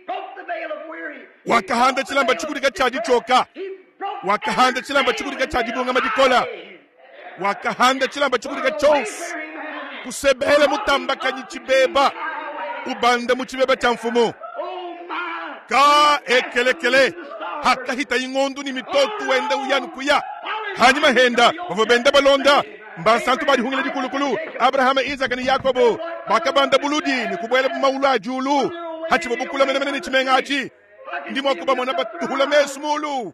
[SPEAKER 1] wakahanda chilamba chikudika cha dichoka wakahanda chilamba chikudika cha dibunga madikola wakahanda chilamba chikudika chos kusebele mutamba kanyichibeba ubanda muchibeba cha mfumo ka ekelekele haka hita ingondu ni mitotu wende uyanu kuya hanyuma henda wavobenda balonda mbasantu badi hungile di kulukulu Abrahama Isaka ni Yakobo bakabanda buludi ni kubwele maula julu hachi babukula mene mene ni chimengachi ndimo akuba mwana batuhula mesmulu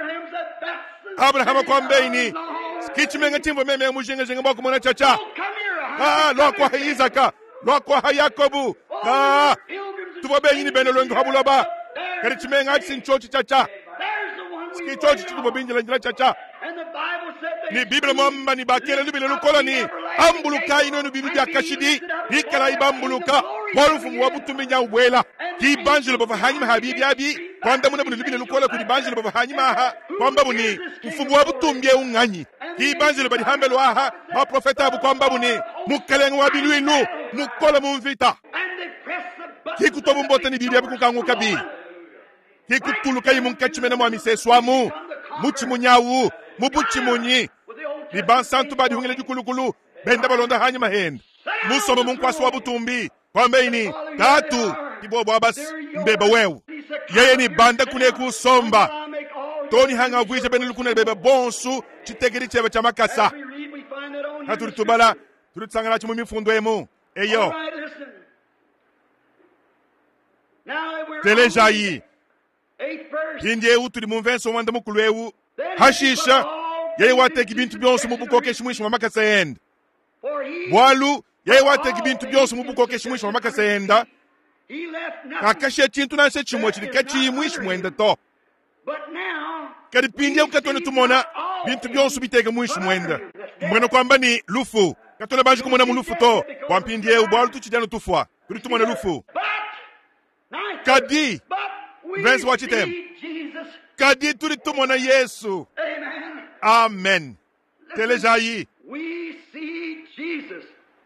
[SPEAKER 1] Abrahama kwa mbeini skichi menga chimbo meme mujenge jenge bako mwana chacha ah lo kwa Isaka lo kwa Yakobo ah tubobe yini beno longo habulaba kari chimenga sinchochi chacha skichochi chitubo binjela njela chacha ni Biblia mwamba ni bakele lubile lukola ni ambuluka ino ni Biblia kashidi hikala ibambuluka warufu mwabutuminya ubwela ki banjilo bava hanyima habibi abi kwanda muna lubile lukola kuni banjilo bava hanyima ha kwamba buni ufumu wabutumbye unganyi ki banjilo badi hambelo aha ma profeta abu kwamba buni mukalengu wabiluinu mukola mumvita ki kutobu mbote ni Biblia bukukangu kabi ki kutuluka imunkachimena mwamiseswamu muchi munyawu mubuchi munyi ni bansantu badi hungile jukulukulu benda balonda hanyi mahenda musoma munkwasi wabutumbi kwambeini tatu kibobo abas mbeba wewu yeye ni banda kune kusomba toni hanga vwije bene lukune beba bonsu chitegeri chebe cha makasa haturi tubala turi tsangana chimu mifundo emu eyo telejayi
[SPEAKER 2] eighth verse.
[SPEAKER 1] pindi ewu tuli mumvenso mwanda mukulu ewu hashisha yeye wateka ibintu byonse mubukoke shimwisho mwamakasayenda
[SPEAKER 2] For he,
[SPEAKER 1] bwalu yeye wateka ibintu byonse mubukoke shimwisho mwamakasayenda
[SPEAKER 2] he left nothing.
[SPEAKER 1] kakashe chintu nashe chimwe chili kachimwi shimwenda to
[SPEAKER 2] But now,
[SPEAKER 1] kadi pindi ewu katone tumona bintu byonse biteke mwisho mwenda mwena kwamba ni lufu katone banji kumona mu lufu to kwa mpindi ewu bwalu tuchijano tufwa kuli tumona lufu
[SPEAKER 2] but, ninth
[SPEAKER 1] kadi
[SPEAKER 2] verse, but we
[SPEAKER 1] Verse watch it, em.
[SPEAKER 2] see Jesus.
[SPEAKER 1] kadi tuli tumona Yesu.
[SPEAKER 2] Amen.
[SPEAKER 1] Amen. Telejayi
[SPEAKER 2] We see Jesus.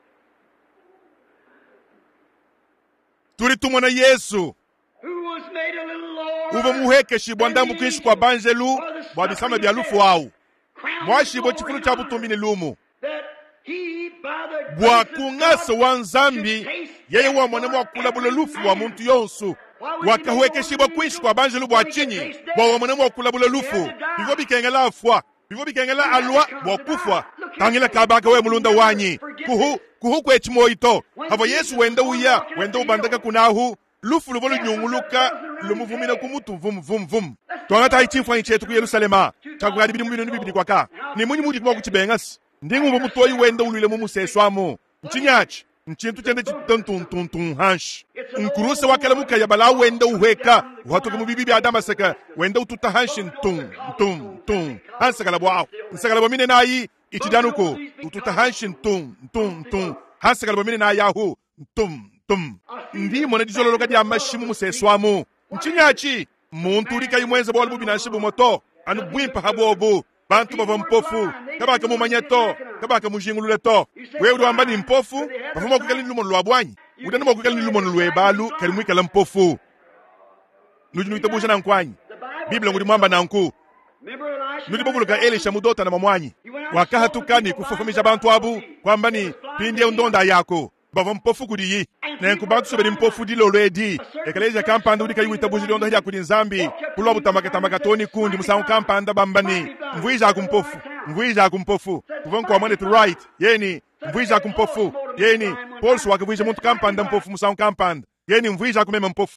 [SPEAKER 1] tuli tumona Yesu
[SPEAKER 2] Who was made a little lower.
[SPEAKER 1] uvo muhekeshi bwa ndambu kwishi kwa banjelu bwa bisama bya lufu wawu
[SPEAKER 2] crowned
[SPEAKER 1] mwashibo
[SPEAKER 2] with
[SPEAKER 1] chifulu
[SPEAKER 2] glory
[SPEAKER 1] cha
[SPEAKER 2] and
[SPEAKER 1] butumbini lumu
[SPEAKER 2] that he, by the
[SPEAKER 1] bwa
[SPEAKER 2] grace of
[SPEAKER 1] kung'asa
[SPEAKER 2] God,
[SPEAKER 1] wa nzambi
[SPEAKER 2] should taste
[SPEAKER 1] yeye
[SPEAKER 2] death
[SPEAKER 1] wa mwana
[SPEAKER 2] for
[SPEAKER 1] mwakula bula
[SPEAKER 2] every
[SPEAKER 1] lufu wa
[SPEAKER 2] man.
[SPEAKER 1] muntu yonsu wakahuekeshibwa kwishi kwa banjelu bwa chinyi bwa wa mwana mwakula bula lufu bivo bikengela afwa bivo bikengela alwa bwa kufwa tangila kabaka we mulunda wanyi kuhu kuhu kwechimoito hava Yesu wenda uya wenda ubandaka kunahu lufu luvo lunyunguluka lumuvumina kumutu vum vum vum twangata ichimfwa chetu ku Yerusalema chakugadi bidi mubino bibidi kwaka ni munyi mudi kwa kuchibengasi ndingu mutoyi wenda ulule mu museswamo nchinyachi nchintu chende chitun hansh nkuruse wakala mukaya bala wenda uheka watoke mu bibi bya damaseka wenda ututa hanshin tum tum tum hansakala bwa nsakala bomine nayi ichidanuko ututa hanshin tum tum tum hansakala bomine na yahu tum tum ndi mona dijolo lokadi amashimu museswamo nchinyachi muntu urika yimwenze bwa bubinashibu moto anu bwimpa habobo bantu bava mpofu kabaka mumanyeto kabaka mujingulule to wewe wamba ni mpofu bafuma kukali lumo lwabwanyi udani mo kukali lumo lwebalu kali mwikala mpofu nujinu itabusha na nkwanyi biblia ngudi mwamba na nku nudi bobuluka Elisha mudota na mamwanyi wakahatukani kufufumisha bantu abu kwamba ni pindi ndonda yako bava mpofu kudiyi na nkubantu sobedi mpofu dilo lwedi ekaleja kampanda udika yuita bujili ondo hija kudi nzambi kulwa butamaka tamaka toni kundi musangu kampanda bambani mvuija kumpofu mvuija kumpofu kuvanko amane to right yeni mvuija kumpofu yeni polsu wakavuija muntu kampanda mpofu musangu kampanda yeni mvuija kumema mpofu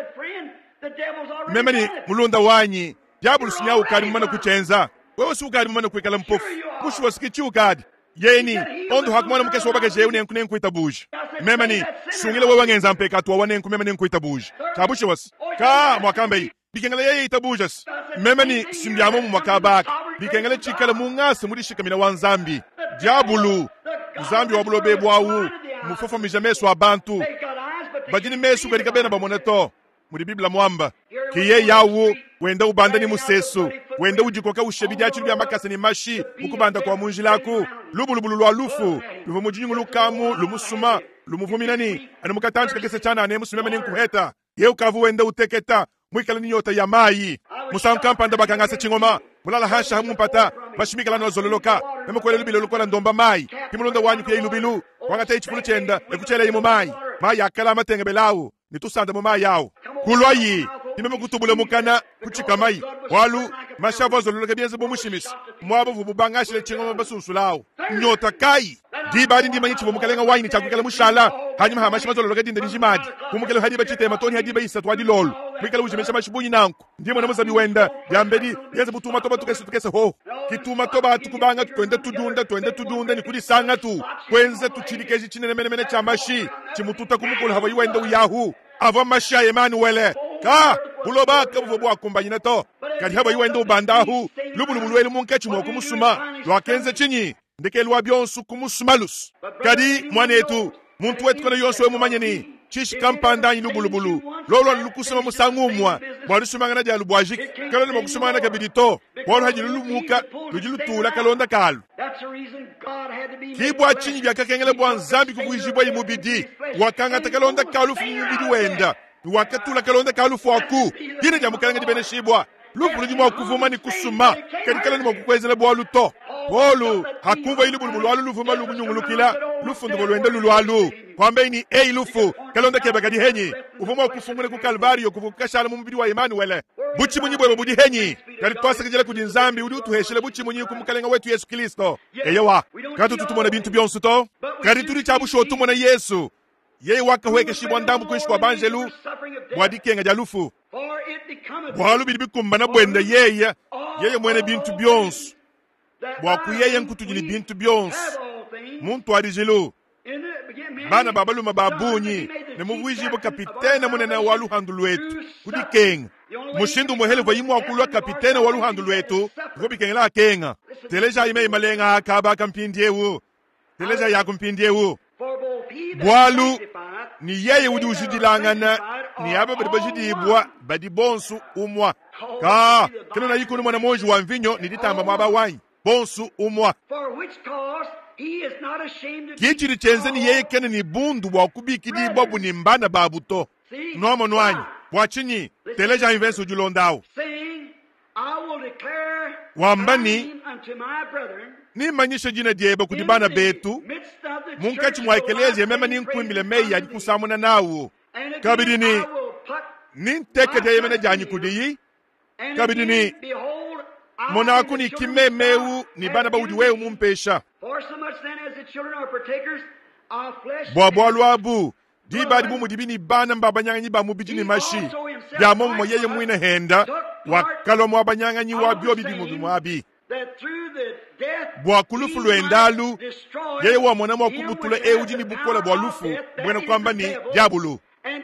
[SPEAKER 1] memani mulunda wanyi diabulu sinya ukadi mumana kuchenza wewe si ukadi mumana kuikala mpofu kushu wasikichi ukadi yeni ondo hakumana mukesi wabaka jewu nenku nenku itabuji memani sungile wewe ngenza mpeka tuwa wanenku memani nenku itabuji tabushi was ka mwakambe bikengele yeye itabujas memani simbyamo mu makabaka bikengele chikala mungase muri shikamina wanzambi diabulu nzambi wabulo bebwawu mufofo mijameso abantu bajini mesu kalika bena bamoneto muri biblia mwamba kiye yawu wenda ubandani museso wenda ujikoka ushebidi achiri bya makasa ni mashi ukubanda kwa munjilaku lubulubulu lwa lufu luvo mujingu lukamu lumusuma lumuvuminani ane mukatanchi kakese chana ane musumema ni nkuheta ye ukavu wenda uteketa mwikala ni nyota ya mai musankampanda bakangasa chingoma mulala hasha hamumpata bashimikala no zololoka nemukwele lubilo lukola ndomba mai kimulonda wanyu kuye lubilu wangata ichifulu chenda ekuchele yimu mai mai akala amatenge belawu nitusanda mu mai yawo kulwayi timeme kutubule mukana kuchika mai walu mashavo zololoka bienze bomushimis mwabo vububangashile chingoma basunsulawo nyota kai dibadi ndima nyichivo mukalenga waini chakukala mushala hanyuma hamashi mazololoka dinde njimadi kumukele hadiba chitema toni hadiba isatu hadi lolo mwikale ujimesha mashibunyi nanku ndimo na muzabi wenda yambedi yeze butuma toba tukese tukese ho kituma toba tukubanga twende tudunda twende tudunda nikudi sanga tu kwenze tuchirikeji chinene mene mene chamashi chimututa kumukula hava yuwenda uyahu ava masha Emmanuel ka uloba kavuvo bwa kumbanyina to kadi hava yuwenda ubandahu lubulubulu weli munkechi mwa kumusuma lwakenze chinyi ndeke lwa byonsu kumusumalus kadi mwanetu muntu wetu kono yonsu wemumanyeni chishi kampanda inu bulubulu lolo lukusema musangumwa mwalusumanga na jalu bwajik kalo ni makusumanga na kabidito walo hajilu lumuka lujilu tula kalonda kalu kibwa chinyi bya kakengele bwa nzambi kukuijibwa imubidi wakanga takalonda kalu fu mubidi wenda wakatula kalonda kalu fu waku hina jamukalanga dibene shibwa lufu lujimwa kuvuma ni kusuma kadikala ni mwakukwezele bwa luto polu hakuva ili bulubulu walu lufu malu munyungulukila lufu ndiko luende lulu walu kwambe ni ei lufu kalonda kebe kadi henyi ufuma kufungule ku Kalvario kufukashala mu mubidi wa Emmanuel buchi munyi bwe budi henyi kadi twasakijele kudi nzambi udi utuheshele buchi munyi kumukalenga wetu Yesu Kristo eyewa katu tutumona bintu byonsu to kadi tuli chabusho tumona Yesu yeye waka weke shibwa ndambu kuishi kwa banjelu bwadikenga jalufu bwalu bidi bikumbana bwenda yeye yeye mwene bintu byonsu bwaku yeye nkutujini bintu byonsu muntu adijelu bana babaluma babunyi ne mubwijibo kapitene munene wa luhandu lwetu kudikenga mushindu muhele kwa yimu wakulwa kapitene wa luhandu lwetu kubikengela kenga teleja ime imalenga akaba kampindiewu teleja ya kumpindiewu bwalu ni yeye udi ujidilangana ni abe badi bajidibwa badi bonsu umwa ka kino na yikunu mwana moji wa mvinyo ni ditamba mwaba wanyi bonsu umwa kichiri chenze ni yeye kene ni bundu bwa kubikidibwa buni mbana babuto nomo nwanyi wachinyi teleja invenso julondao wambani ni manyisha jina dieba kudibana betu munkachi mwaekelezi ya mema ni nkuimbile meya kusamuna nawo kabidini ninteke de yemene janyi kudiyi kabidini monaku ni kimemewu ni bana baudi wewu mumpesha bwa bwa lwabu dibadi bumu dibini bana mbabanyanyi ba mubijini mashi ya momu mo yeye mwine henda wakalo mwabanyanyi wabio bidi mwabi bwa kulufu lwendalu yeye wa mwana mwa kubutule eujini bukola bwa lufu mwena kwamba ni diabulu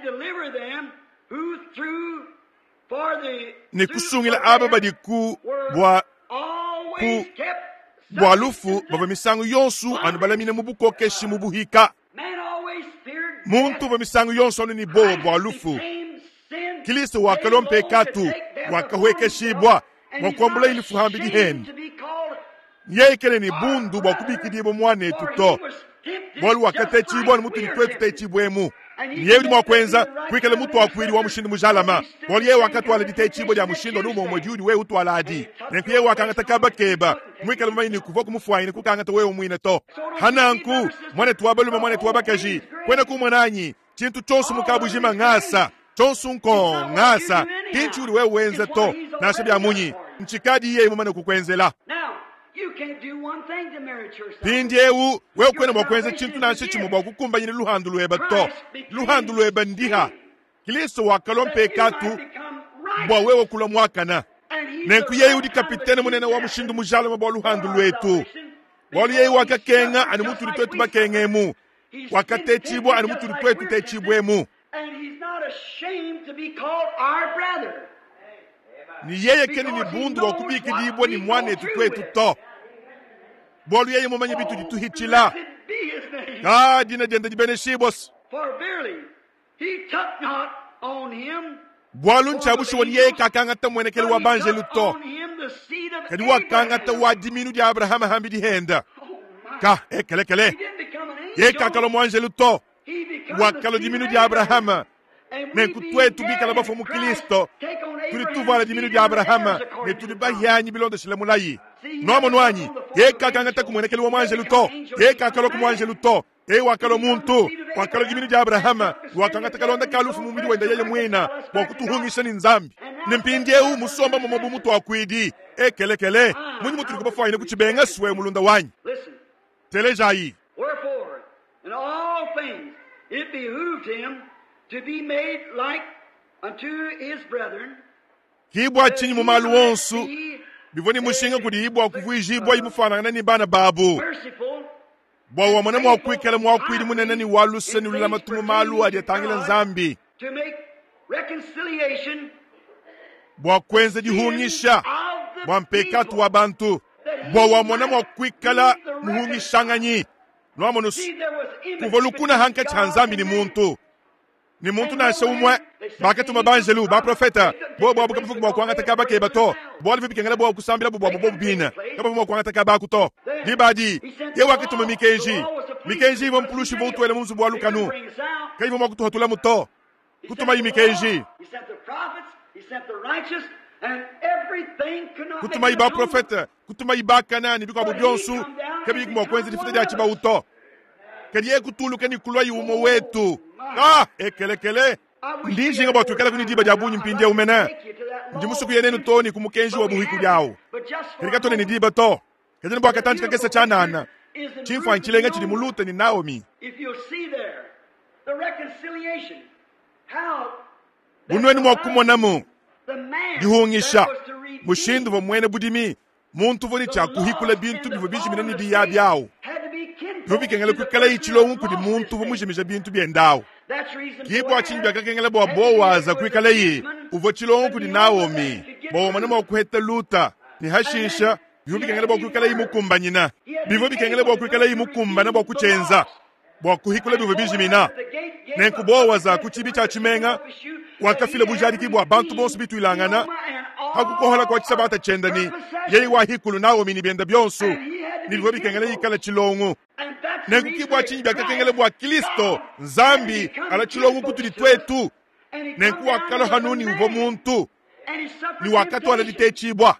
[SPEAKER 1] ni kusungila aba badi ku bwa ku bwa lufu baba misangu yonsu anubala mine mubuko keshi mubuhika muntu baba misangu yonsu ni bo bwa lufu Kristo wakalompe katu wakaweke shibwa mwakwambula ilifu hambidi hen yeye kele ni bundu bwa kubikidibo mwane tuto bolu wakate chibwa ni mutu nitwe tute chibwemu yeye ndi mwakwenza kwikele mutu wakwiri wa mushindu mujalama bolu yeye wakatu wale dite chibwa ya mushindo numo mwajudi we utu waladi nenku yeye wakangata kaba keba mwikele mwaini kufoku mfuwaini kukangata we umwine to hananku mwane tuwabalu mwane tuwabakaji kwene kumwananyi chintu chonsu mukabu jima ngasa chonsu nko ngasa kinchi uli we uwenze to nashabia munyi mchikadi yeye mwane kukwenzela pindiewu we kwene mwakwenze chintu nanshe chimubwa kukumba nyini luhandu lweba to luhandu lweba ndiha Kristo wakalompe katu bwa wewe kula mwakana nenku yeye udi kapitene munene wa mushindu mujalama bwa luhandu lwetu bwali yeye wakakenga ani mutu litwetu bakengemu wakatechibwa ani mutu litwetu techibwemu ni yeye kene ni bundu wakubikidibwa ni mwane tutwetu to bolu yeye mumanye bitu dituhichila ka dina denda dibene shibos bwalu nchabushi wani yeye kakangata mwenekeli wa banjelu to kadi wakangata wa diminu di Abraham hambidi henda ka ekele kele yeye kakalo mwanjelu to wakalo diminu di Abraham nenku twetu bikala bafo mu Kristo tuli tuvala diminu di Abraham ne tuli bahyanyi bilondo shilemulayi nomo nwanyi ye kakangata kumwenekeli wa mwanjelu to ye kakalo kumwanjelu to ye wakalo muntu wakalo diminu di Abraham wakangata kalonda kalufu mumidi wenda yeye mwina wakutuhungisha ni nzambi nempindie u musomba mu mabu mutu akwidi ekele kele munyi mutu kubafo ine kuchibenga swe mulunda wanyi telejayi
[SPEAKER 2] wherefore in all things it behooved him to be made like unto his brethren
[SPEAKER 1] kibwa chinyi mu malu wonsu bivoni mushinga kudi ibwa kuvijibwa imufanana ni bana babu bwa wa mwana mwa kwikela mwa kwidi munene ni waluseni ulama tumu malu adi tangila nzambi
[SPEAKER 2] to make reconciliation
[SPEAKER 1] bwa kwenze jihungisha bwa mpekatu wa bantu bwa wa mwana mwa kwikela muhungishanganyi nwa monus kuvolukuna hanka chanzambi ni muntu ni muntu na shawumwe baketu mabanjelu ba profeta bo bo bukafu bo kwanga takaba ke bato bo livi bikengela bo kusambila bo bo bo bina kaba bo kwanga takaba kuto dibadi ye wakitu mikeji mikeji bo mpulushi bo twele munzu bo lukanu kai bo kutu hatula muto kutuma mikeji kutuma iba profeta kutuma iba kana ni biko byonsu kabi mo kwenzi difite ya chiba uto kadiye kutulu kani kulwa yumo wetu ah ekelekele ndiji ngaba tukala kuni diba jabunyi mpinde umena ndimusu kuyenenu toni kumukenji wa buhiku yao kirika toni ni diba to kadini bwa katanti kagesa chanana chimfa nchilenga chili mulute ni Naomi
[SPEAKER 2] if you see there the reconciliation. How
[SPEAKER 1] bunweni mwakumonamu
[SPEAKER 2] the man
[SPEAKER 1] gihungisha
[SPEAKER 2] that was to redeem
[SPEAKER 1] mushindu vomwene budimi muntu voni chakuhikula bintu bivo bijimine biya byawo
[SPEAKER 2] had to be kinfolk
[SPEAKER 1] bivo bikengele
[SPEAKER 2] to the
[SPEAKER 1] kwikala
[SPEAKER 2] person
[SPEAKER 1] ichilongu
[SPEAKER 2] that
[SPEAKER 1] kudi
[SPEAKER 2] lost
[SPEAKER 1] muntu
[SPEAKER 2] his
[SPEAKER 1] vomujimisha bintu byendawo
[SPEAKER 2] That's reason
[SPEAKER 1] kibwa
[SPEAKER 2] Boaz
[SPEAKER 1] chinyi byakakengele
[SPEAKER 2] had
[SPEAKER 1] bwa
[SPEAKER 2] to be
[SPEAKER 1] bowaza
[SPEAKER 2] for
[SPEAKER 1] kwikala
[SPEAKER 2] the
[SPEAKER 1] yi
[SPEAKER 2] kinsman
[SPEAKER 1] uvo chilongu
[SPEAKER 2] to
[SPEAKER 1] kudi
[SPEAKER 2] be
[SPEAKER 1] naomi
[SPEAKER 2] able to get
[SPEAKER 1] bowomana
[SPEAKER 2] rid.
[SPEAKER 1] mwakuheta luta ni hashisha bivo bikengele bwa kwikala yi mukumba nyina bivo bikengele bwa kwikala yi mukumba na bwa kuchenza bwa kuhikula bivo bijimina nenku bowaza kuchibi cha chimenga wakafile bujadiki bwa bantu bonsu bitwilangana hakukohola kwa chisabata chendani yeyi wahikulu naomi ni byenda byonsu nilivyo bikengele yikala chilongu nenku kibwa chinyi byakakengele bwa Kristo nzambi ala chilongu kutuli twetu nenku wakalo hanuni uvo muntu ni wakati walalite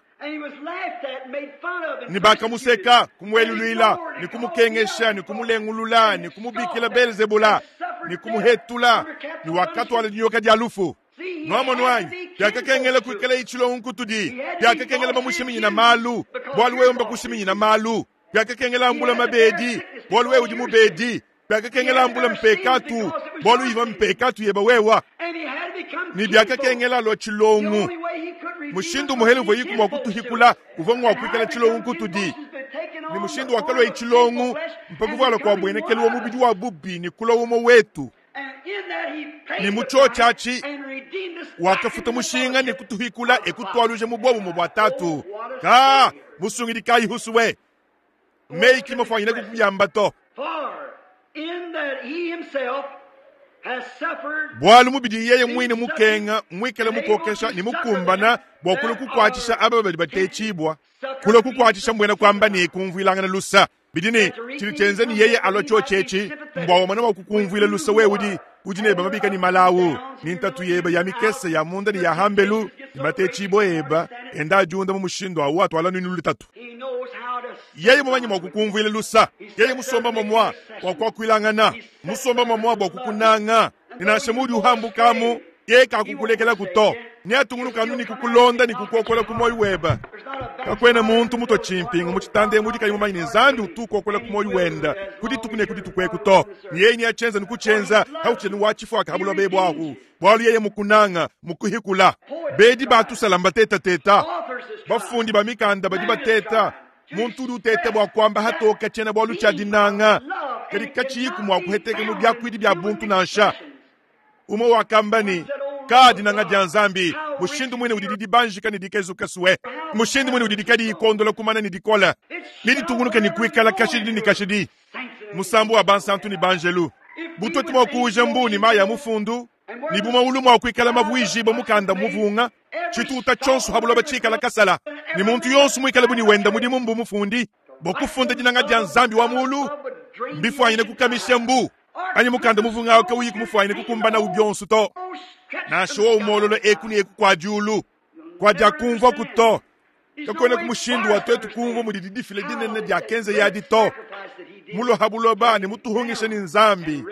[SPEAKER 1] ni bakamuseka kumwelulwila ni kumukengesha ni kumulengulula ni kumubikila Belzebula ni kumuhetula ni wakati walalioka dialufu noamono wanyi byakakengele kwikala ichilongu nkutudi byakakengele bamushimi nyina malu bwaluwe mba kushimi nyina malu byakakengele ambula mabedi bwaluwe udi mubedi byakakengele ambula mpekatu bwalu iva mpekatu yeba wewa ni byakakengele lo chilongu mushindu muhelu vo yiku mwakutuhikula uvo mwakwikala chilongu nkutudi ni mushindu wakalo ichilongu mpakuvala kwa bwenekeli wa mubidi wa bubi ni kula umo wetu ni mucho chachi wakafuta mushinga ni kutuhikula ekutwaluje mubobu mu bwatatu ka musungiri kai husuwe meiki mafanyina kukuyamba to bwalu mubidi yeye mwine mukenga mwikele mukokesha ni mukumbana bwakulu kukwachisha ababali batechibwa kula kukwachisha mwena kwamba ni kumvwilangana lusa bidini chili chenzeni yeye alocho chechi mbwawo mana wakukumvwila lusa wewudi ujineba mabika ni malawu nintatu yeba ya mikese ya munda ni ya hambelu ni matechibo eba enda junda mumushindo awu atwala nini lutatu yeye mwanyi mwakukumvwila lusa yeye musomba mamwa wakwakwilangana musomba mamwa bwakukunanga ninashamudi uhambukamu yeye kakukulekela kuto ni atungulu kanuni kukulonda ni kukokola kumoyi weba kakwene muntu muto chimpinga muchitande mudi kayi mumanyi nzambi utukokola kumoyi wenda kuti tukune kuti tukwe kuto ni yeye ni achenza ni kuchenza haucheni wachifu akahabula bebo ahu bwalu yeye mukunanga mukuhikula bedi batu salamba teta teta bafundi bamikanda badi bateta muntu du tete bwa kwamba hatoka chena bwalu chadinanga kadi kachiku mwakuheteke mu byakwidi bya buntu nansha umo wakambani kadi nanga janzambi mushindu mwene udididi banjika ni dikezu kaswe mushindu mwene udidikadi ikondola kumana ni dikola nidi tungunuke ni kuikala kashidi ni kashidi musambu wa bansantu ni banjelu butoti mwa kuuje mbu ni maya mufundu ni buma ulu mwa kuikala mavuiji bo mukanda muvunga chitu utachonsu habula bachika la kasala ni muntu yonsu mwikala buni wenda mudi mumbu mufundi bokufunda jinanga janzambi wa mulu mbifu ayine kukamisha mbu anyi mukanda muvunga wake uyiku mufu ayine kukumbana ubyonsu to na show umololo ekuni eku kwa julu kwa jakumva kuto kakwene kumushindu watoetu kumva mudididi file dinene dia kenze yadi to mulo habulo bani mutuhungisha ni nzambi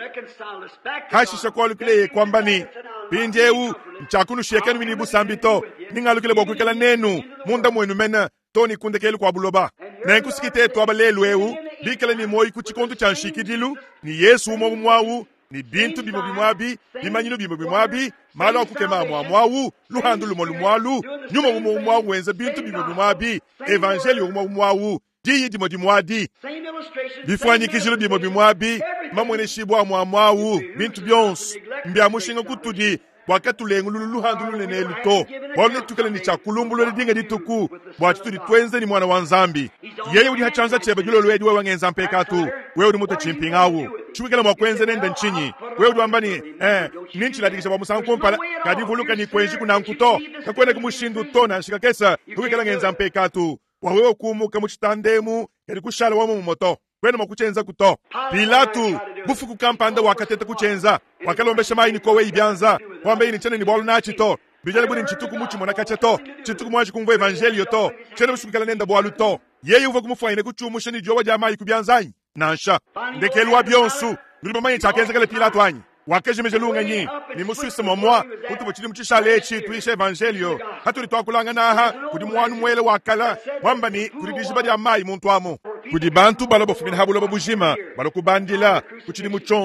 [SPEAKER 1] hashisha kwa lukile kwamba ni pinjewu mchakunu shekenu minibu sambito ninga lukile bokwikala nenu munda mwenu mena toni kunde kelu kwa buloba na nkusikite etu abalelu ewu bikala ni moyi kuchikondu chanshikidilu ni Yesu umo mwawu ni bintu bimo bimwabi bimanyino bimo bimwabi malo akukema mwamwawu luhandu lumo lumwalu nyuma umo mwawu wenza bintu bimo bimwabi evangeli umo mwawu diyi dimo dimwadi bifwanyi kijilo bimo bimwabi mamwene shibwa mwamwawu bintu byonsu mbya mushinga kutudi wakatulengu luluhandu lunene luto wale tukale ni chakulumbulo lidinga dituku bwatu ditwenze ni mwana wa nzambi yeye uli hachanza chebe julo lwedi wewe ngenza mpekatu wewe uli muto chimpingawu chubikala mwakwenze nenda nchinyi wewe uli wambani eh ninchi ladikisha wamusangu kumpala kadivuluka ni kwenji kuna nkuto kakwene kumushindu to na nshika kesa ubikala ngenza mpekatu wawewe kumuka muchitandemu yali kushala wamo mumoto kwene mwakuchenza kuto Pilatu bufu kukampanda wakateta kuchenza wakalombesha mayi ni kowe ibyanza wamba ini chene ni bolu nachi to bijale buni mchituku muchi mwana kache to chituku mwachi kumva evangelio to chene busukala nenda bolu to yeye uva kumufwaine kuchumusha ni jowa jamayi kubyanzanyi nansha ndekelwa byonsu nulibamayi chakenzekele Pilatu anyi wakeje mejelunga nyi ni muswisa momwa kuti buchili mchishale echi tuisha evangelio hatu litwakulanga naha kudi mwanu mwele wakala wamba ni kudi dijibadi amayi muntu amo kudi bantu balo bafumina habulo babujima balo kubandila kuchili muchonsu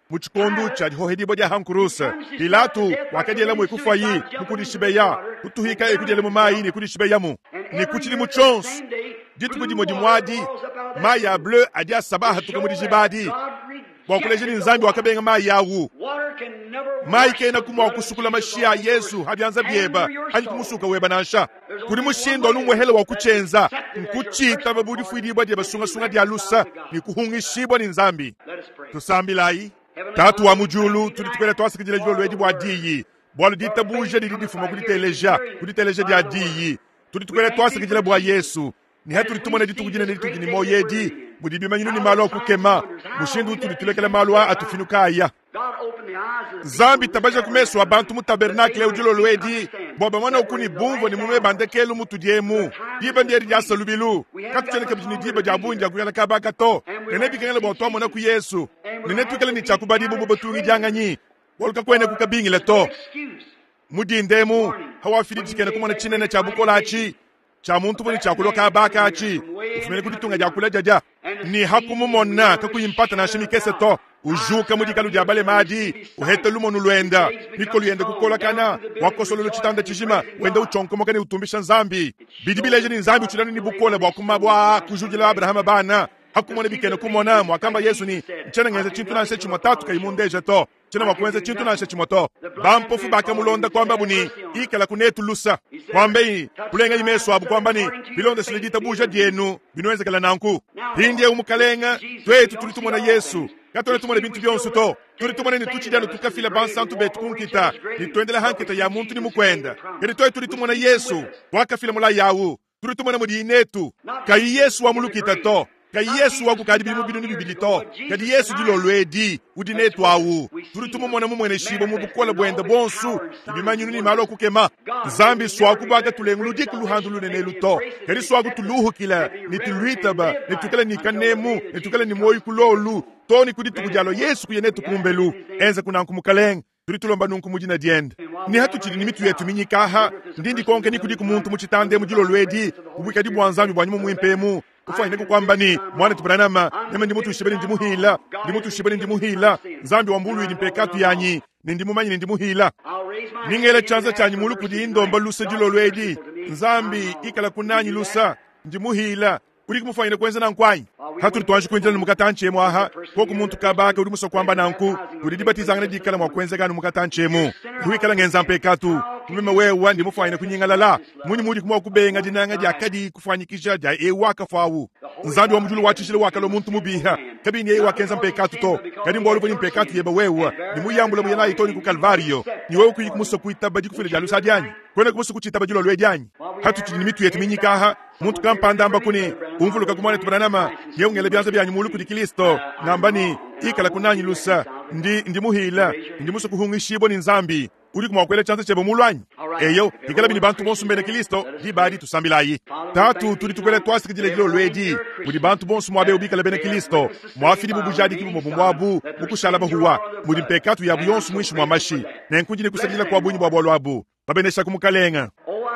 [SPEAKER 1] muchikondu cha hohedibo dia hankurusa Pilatu wakajela mu ikufayi mukudishibeya kutuhika ekujele mu mayi ni kudishibeyamu ni kuchili mu chons ditu kudi modi mwadi maya bleu adia sabaha tukamudi jibadi wakulejeni nzambi wakabenga mayi yawu mayi kena kuma wakusukula mashia Yesu habyanza byeba hani kumusuka weba nansha kuri mushindo numwehele wakuchenza nkuchita babudi fuidibwa dia basunga sunga dia lusa ni kuhungishibwa ni nzambi tusambilayi tatu wa mujulu tulitukele twasikijile jilo lweji bwa diyi bwalu dita buje di difuma kuditeleja kuditeleja dia diyi tulitukele twasikijile bwa Yesu ni hatu litumone ditu kujine nilitu jini moyedi mudibima nyinu ni malo kukema mushindu tulitulekele malo atufinukaya zambi tabaja kumesu abantu mu tabernakle ujilo lwedi boba mwana ukuni bumvo ni mume bandekelu mutu diemu diba ndiye dia salubilu katuchele kabijini diba jabunja kuyala kabaka to nenebi kengele boto mwana ku Yesu nenetu kele ni chakubadi bubu botungi janganyi wolka kwene kukabingi leto mudi ndemu hawa fidi kene kumona chinene chabukola achi cha muntu boni chakulo kabaka achi ufumene kuditunga jakula jaja ni hakumumona kakuyimpata na shimikese to ujuka mudikalu jabale madi uhete lumonu lwenda niko luyende kukola kana wakosolo luchitanda chishima wenda uchonkomo kane utumbisha nzambi bidibileje ni nzambi uchilani ni bukola bwakuma bwa kujujila Abrahama bana hakumone bikene kumona mwakamba Yesu ni chene ngeze chintu na sechi motatu kaimundeje to chene wakwenze chintu na sechi moto bampofu bakamulonda kwamba buni ikala kunetu lusa kwambe kulenga imeso abu kwamba ni bilonde silejita buja dienu binweze kala nanku hindi ya umukalenga twetu tulitumona Yesu katole tumone bintu byonsu to tulitumone ni tuchijalo tukafila bansantu betu kunkita ni tuendele hankita ya muntu ni mukwenda kedi toe tulitumona Yesu wakafila mula yawu tulitumone mudi inetu kai Yesu wa mulukita to kai Yesu wa kukadibi mubinu ni bibilito kadi Yesu dilo lwedi udinetu awu tulitumu mwana mumwene shibo mubukola bwenda bonsu ibimanyunu ni malo kukema zambi swaku baga tulengulu dikulu handulu nene luto kadi swaku tuluhu kila ni tuluitaba ni tukala ni kanemu ni tukala ni moyi kulolu toni kuditu kujalo Yesu kuyenetu kumbelu enza kunankumukaleng tulitulomba nunku mujina diend ni hatu chidi nimitu yetu minyikaha ndindi konke ni kudiku muntu muchitande mujilo lwedi ubwikadi bwanzambi bwanyimu muimpemu ufanye kwamba ni mwana tubranama nyama ndi mutu shibeni ndi muhila ndi mutu shibeni ndi muhila zambi wambulu ndi pekatu yanyi ndi mumanyi ndi muhila ningele chanza chanyi mulu kudi ndomba lusa jilo lwedi zambi ikala kunanyi lusa ndi muhila uri kumufanye kwenza nankwanyi hatu tuanji kwinjira ni mukatanchemu aha koku muntu kabaka uri muso kwamba nanku uri dibatizanga ndi kala mwakwenzeka gani mukatanchemu kuikala ngenza pekatu kumema wewa ndi mufanye kunyingalala munyi muri kumwa kubenga dinanga di akadi kufanyikisha ja ewa kafawu nzambi wa mjulu wachishile wakalo muntu mubiha kabini ewa kenza pekatu to kadi mbolu vani pekatu yeba wewa ni muyambula muyana itoni ku Kalvario ni wewe kuyi kumuso kuitaba jikufile jalu sadyanyi kwene kumuso kuchitaba jilo lwedyanyi hatu chini mitu yetu minyikaha muntu kampanda amba kuni umvuluka kumwane tubranama yeungele byanza byanyu mulu kudi Kristo ngambani ikala kunanyi lusa ndi ndi muhila ndi muso kuhungishibo ni nzambi uri kumwakwele chanza chebo mulwanyi eyo ikala bini bantu bonsu mbene Kristo di badi tusambilayi tatu tuli tukwele twasi kujile jilo lwedi mudi bantu bonsu mwabe ubikala bene Kristo mwafidi bubujadi kibu mwabu mwabu mukushala bahuwa mudi mpekatu yabu yonsu mwishi mwamashi na nkujile kusajila kwa bunyi mwabu wabu babenesha kumukalenga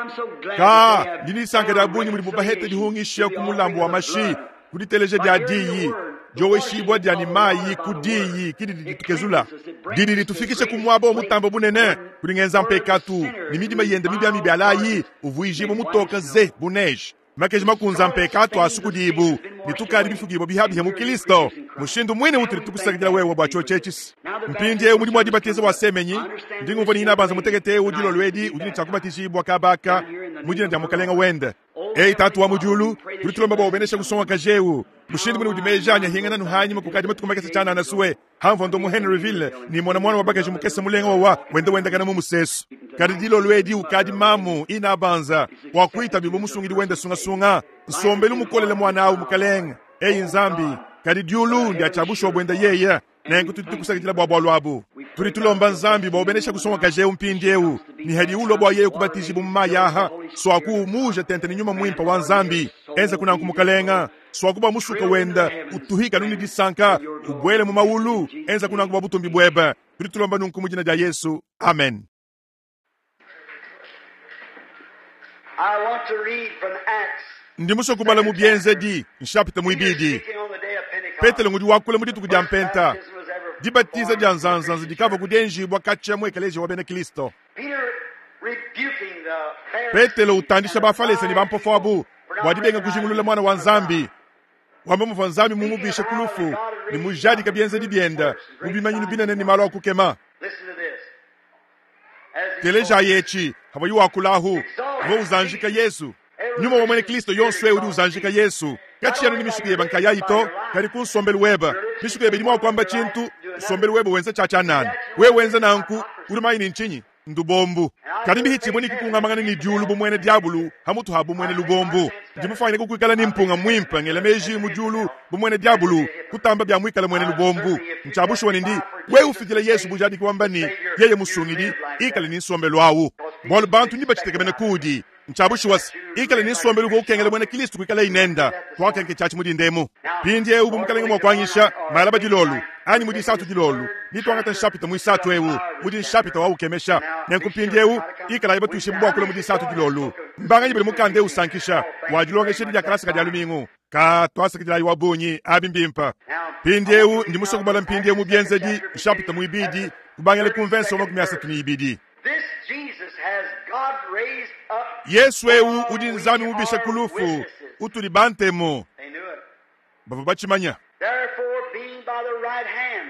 [SPEAKER 1] ka dini sanka da bunyi mudi mubahete dihungisha kumulambu wa mashi kudi teleje dia diyi jowe shibwa dia ni mayi kudiyi kidi ditukezula didi ditufikishe kumwabo mutambo bunene kudi ngenza mpekatu ni midi mayende mibia mibia layi uvuijibo mutoka ze bunej makeji makunza mpekatu asukudibu nitukari bifugibo bihabi hemu Kristo mushindu mwene utiri tukusakijila wewe bwa chochechis mpindi ye umudi mwadibatiza wasemenyi ndingu mvoni hinabanza mutegete ujilo lwedi ujini chakubatishibwa kabaka mujina jamukalenga wende ei tatu wa mujulu tulitulomba ba ubenesha kusonga kajewu mushindu mwene udimejanya hingana nuhanyi makukadi matukumekesa chana anasuwe hamvo ndomu Henryville ni mwana mwana wabakaji mukese mulenga wawa wende wende kana mumusesu kadi dilo lwedi ukadi mamu inabanza wakuita bibo musungidi wende sunga sunga nsombelu mukolele mwana au mukalenga ei nzambi kadi diulu ndi achabusho wabwenda yeye nengu tutukusakijila bwa bwaluabu tulitulomba nzambi ba ubenesha kusonga kajewu mpindi ewu ni hadi ulo bwa yeye kubatishi bumayaha swaku umuja tente ni nyuma mwimpa wa nzambi enza kuna nkumukalenga swakuba mushuka wenda utuhika nuni disanka ubwele mu mawulu enza kuna kuba butumbi bweba tulitulomba nunku mujina ja Yesu amen.
[SPEAKER 2] I want to read from Acts.
[SPEAKER 1] Ndi muso kubala mubienze di nshapita muibidi Petelo ngudi wakule mudi tukujampenta dibatiza dia nzanzanzi dikava kudenjibwa kacha mwekeleje wa bene Kristo. Petelo utandisha bafalese ni bampofu wabu wadibenga kujingulula mwana wa nzambi wamba mufa nzambi mumubishe kulufu ni mujadi kabienze dibienda ubimanyinu binene ni malo kukema. Teleja yechi hawa yu wakulahu wa uzanjika Yesu nyuma wa mwene Kristo yonswe udi uzanjika Yesu kachi yanu ni mishukuye banka ya ito kari kunsombelu weba mishukuye bedimwa kwamba chintu sombelu weba wenza chacha nani we wenza nanku urumai ni nchinyi ndubombu kanimbi hichi mwini kikunga mangani ni diulu bumwene diabulu hamutu habu mwene lubombu ndimufanya kukwikala ni mpunga mwimpa ngele meji mujulu bumwene diabulu kutamba bya mwikala mwene lubombu mchabushu wanindi we ufitile Yesu bujadi kiwambani yeye musungidi ikale ni sombelu wawu bolu bantu niba chitekemene kudi mchabushu wasi ikale ni sombelu kwa ukengele mwene Kristo kwikala inenda kwa kenke chachi mudi ndemu pindie ubu mkalenga mwa kwanyisha malaba jilolu ani mudi satu jilolu nitwanga tanshapita mwisatu ewu mudi shapita wawu kemesha nenkupindie u ikala iba tushibu wakula mudi satu jilolu mbanga jibili mukande usankisha wajilonga shidi ya klasika jalumingu ka twasa kijilai wabunyi abimbimpa pindie u ndi muso kubala mpindie mu bienze di shapita muibidi kubangele konvenso mwa kumyasa tuniibidi. Yesu ewu udi nzami mubishe kulufu utuli bantemo baba bachimanya.
[SPEAKER 2] Therefore, being by the right hand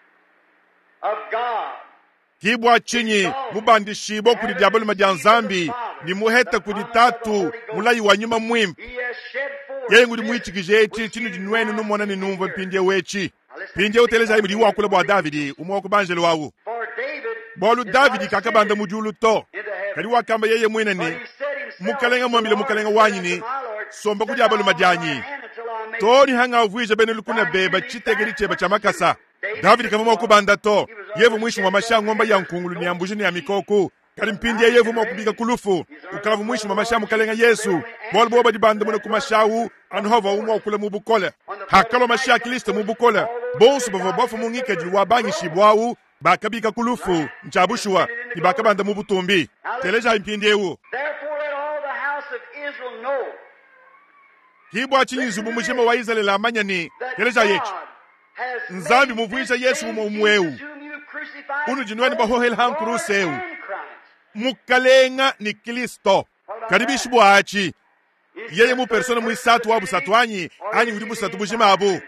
[SPEAKER 2] of God,
[SPEAKER 1] kibwa chinyi mubandishibo kuli diaboli madia nzambi ni muheta kuli tatu mulayi wa nyuma mwimpu
[SPEAKER 2] he has shed forth
[SPEAKER 1] yeye ngudi mwichikije eti chinu jinwenu numona ni numva mpindie wechi pindie uteleza imudi wakule bwa Davidi umwoko banjelo wawu
[SPEAKER 2] for David.
[SPEAKER 1] bolu Davidi kakabanda mujulu to kali wakamba yeye mweneni
[SPEAKER 2] He said himself,
[SPEAKER 1] mukalenga mwambile mukalenga wanyini
[SPEAKER 2] my Lord,
[SPEAKER 1] somba kudiaboli madianyi toni hanga uvuije bene lukuna beba chitegeri cheba cha makasa Davidi kama wakubanda to yevu mwishu wa masha ngomba ya nkungulu ni ambujini ya mikoku kali mpindie yevu mwakubika kulufu ukalavu mwishu wa masha mukalenga Yesu bolu boba di banda mwene kumashawu anuhova umwa ukule mubukole hakalo masha Kristo mubukole bonsu bavo bafu mungike jilu wabanyi shibwawu bakabika kulufu mchabushuwa ni bakabanda mubutumbi teleja impindie u.
[SPEAKER 2] Therefore let all the house of Israel know
[SPEAKER 1] kibwa chinyizu mumushima wa Israeli amanya ni teleja yechi nzambi muvuisha Yesu mumweu unu jinwani bahohel hankuruseu mukalenga ni Kristo karibishi bwachi yeye mu persona muisatu wabu satwanyi ani udi busatu bujima abu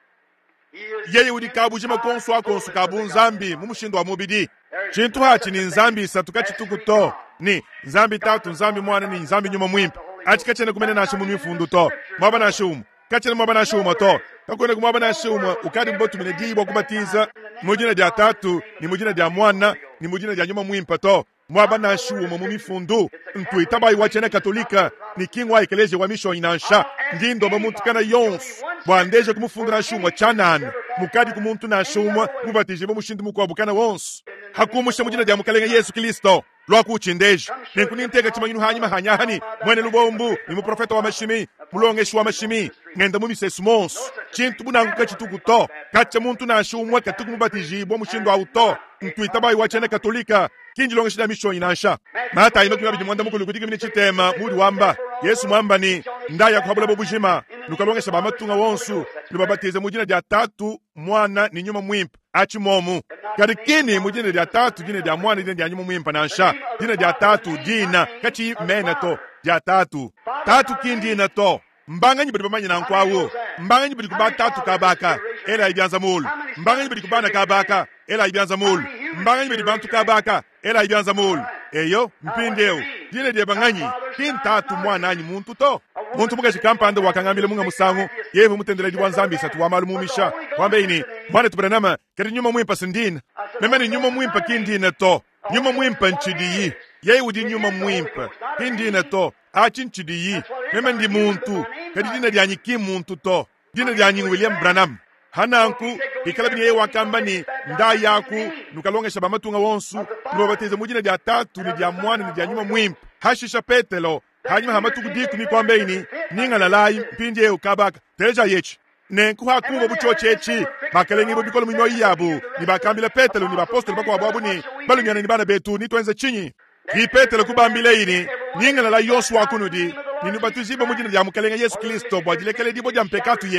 [SPEAKER 1] yeye udi kabujima konsu wa konsu kabu nzambi mumushindo wa mubidi chintu hachi ni nzambi satuka chituku to ni nzambi tatu nzambi mwana ni nzambi nyuma mwimpa achi kachene kumene na shimu mwifundu to mwaba na shumu kachene mwaba na shumu to kakwene kumwaba na shumu ukadi mbotu mine diwa kubatiza mujina dia tatu ni mujina dia mwana ni mujina dia nyuma mwimpa to mwaba na shumu mumifundu ntui tabai wachene katolika ni kingwa ikeleje wa misho inansha ndindo bamuntu kana yons bwandeje kumufundu na shumu chanani mukadi kumuntu na shumu mubatije bamushindu mukwa bukana wons hakumusha mujina dia mukalenga Yesu Kristo lwakuchindeje nenkuni ntega chimanyinu hanyima hanyahani mwene lubombu ni mu profeta wa mashimi mulongeshi wa mashimi ngenda mumisesu mons chintu bunanguka chituku to kacha muntu na shumwe katuku mubatiji bo mushindo auto ntwitabai wachene katolika kinji longeshi da misho inansha mata ino kumabidi mwanda mukulu kutiki mini chitema muri wamba Yesu mwamba ni ndaya kuhabula bobujima nukalongesha bamatunga wonsu nibabatize mujina dia tatu mwana ni nyuma mwimpa achi momu karikini mujina dia tatu jina dia mwana jina dia nyuma mwimpa nansha jina dia tatu jina kachi mena to dia tatu tatu kindi na to mbanga nyibidi bamanyi na nkwawo mbanga nyibidi kuba tatu kabaka ela ibyanza mulu mbanga nyibidi kubana kabaka ela ibyanza mulu mbanga nyibidi bantu kabaka ela ibyanza mulu eyo mpindeo jine dia banganyi kin tatu mwana anyi muntu to muntu mugashi kampande wakangambile munga musangu yevu mutendele diwa nzambi satu wa malumumisha wambe ini mwana tubranama kati nyuma mwimpa sindina memani nyuma mwimpa kindina to nyuma mwimpa nchidiyi yeye udi nyuma mwimpa kindina to achi nchidiyi memani di muntu kati dina dia nyiki muntu to dina dia nyi William Branham hananku ikalabini yeye wakamba ni nda yaku nukalonga shaba matunga wonsu nubateze mujina dia tatu ni dia mwana ni dia nyuma mwimpa hashisha petelo hanyuma hamatuku diku ni kwambe ini ninga lalai mpindi yeo kabaka teleja yechi nenku hakubo buchochechi bakalengi bo bikolo mimo yabu ni bakambile petelo ni bapostoli bako wababu ni balu nyana ni bana betu ni twenze chinyi ki petelo kubambile ini ninga lalai yosu wakunudi ni nubatuzibo mujina dia mukalenga Yesu Kristo bwajilekele dibo dia mpekatu yenu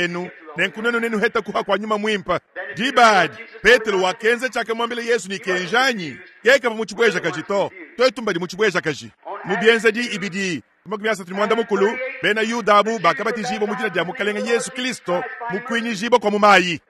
[SPEAKER 1] nenkuneno nenu heta kuha kwa nyuma mwimpa dibad Petro wakenze chake mwambile Yesu ni kenjanyi yeka muchibweja kajito toitumba di muchibweja kaji mubienza di ibidi Mugmiasa trimwanda mukulu bena yudabu bakabati jibo mujina dia mukalenga Yesu Kristo mukwinyi jibo kwa mumayi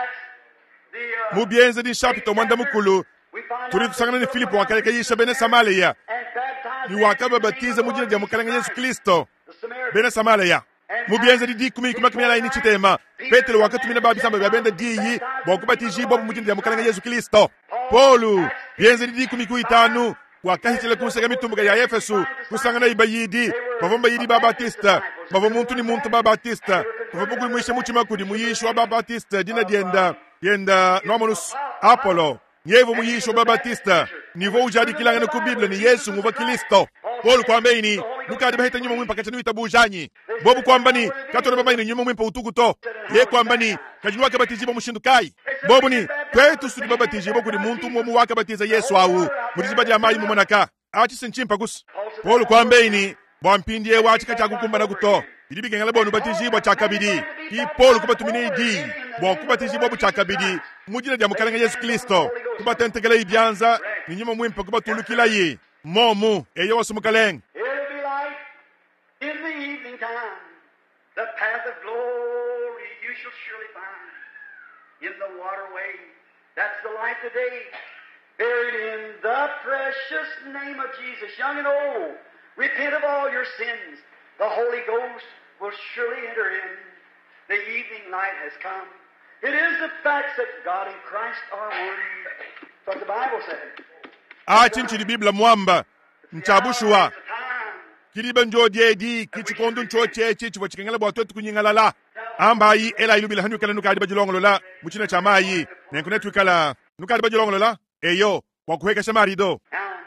[SPEAKER 1] mubienza di shapito mwanda mukulu turi tusangana ni Filipo wakaleka yisha bene Samaria ni wakababatiza mujina dia mukalenga Yesu Kristo bene Samaria mubienza di dikumi kuma kumela ini chitema Petro wakatumina babi samba babenda diyi bakubati jibo mujina dia mukalenga Yesu Kristo Paulu bienza di dikumi kuitanu wakahitile kusega mitumbuka ya Efesu kusangana ibayidi bavomba yidi babatista bavomuntu ni muntu babatista bavugu mwishe muchima kudi muyishwa babatista dina dienda yenda nomonus Apollo nyevo muyishwa babatista nivo ujadi kilangana ku Biblia ni Yesu nguva Kristo Paul kwamba ini nukadi bahita nyuma mwimpa kacha nuita bujanyi bobu kwamba ni katona baba ini nyuma mwimpa utukuto ye kwamba ni kajinwa kabatizibo mushindukai bobu ni kwetu sudi babatizibo kudi muntu mwomu wakabatiza Yesu awu mudiziba di amayi mumonaka achi sinchimpa gus Paul kwamba ini bwampindie wachika chakukumba na kuto ili bigengala bonu batizibo chakabidi ki Paul kubatumine idi bwa kubatizibo bu chakabidi mujina dia mukalenga Yesu Kristo kubatentegela ibyanza ni nyuma mwimpa kubatulukila ye momu eyo wasumukaleng
[SPEAKER 2] It'll be like in the evening time, the path of glory you shall surely find in the waterway. That's the light today, buried in the precious name of Jesus, young and old. Repent of all your sins. The Holy Ghost will surely enter in. The evening light has come. It is the facts that God and Christ are one. That's what the Bible says.
[SPEAKER 1] achi nchiri Biblia mwamba nchabushwa kiriba njodie di kichikondu nchoche chichi wachikengala bwatotu kunyingalala amba yi ela ilubila hanu kala nukadi bajilongolo la muchina chamayi nenkunetu kala nukadi bajilongolo la eyo kwa kuheka shamarido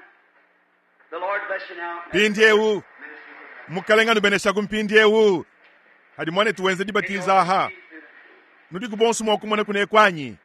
[SPEAKER 2] The Lord bless you now.
[SPEAKER 1] pindiewu mukalenga nubenesha kumpindiewu hadi mwane tuwenze dibatiza ha nudi kubonsu mwakumwane kune kwanyi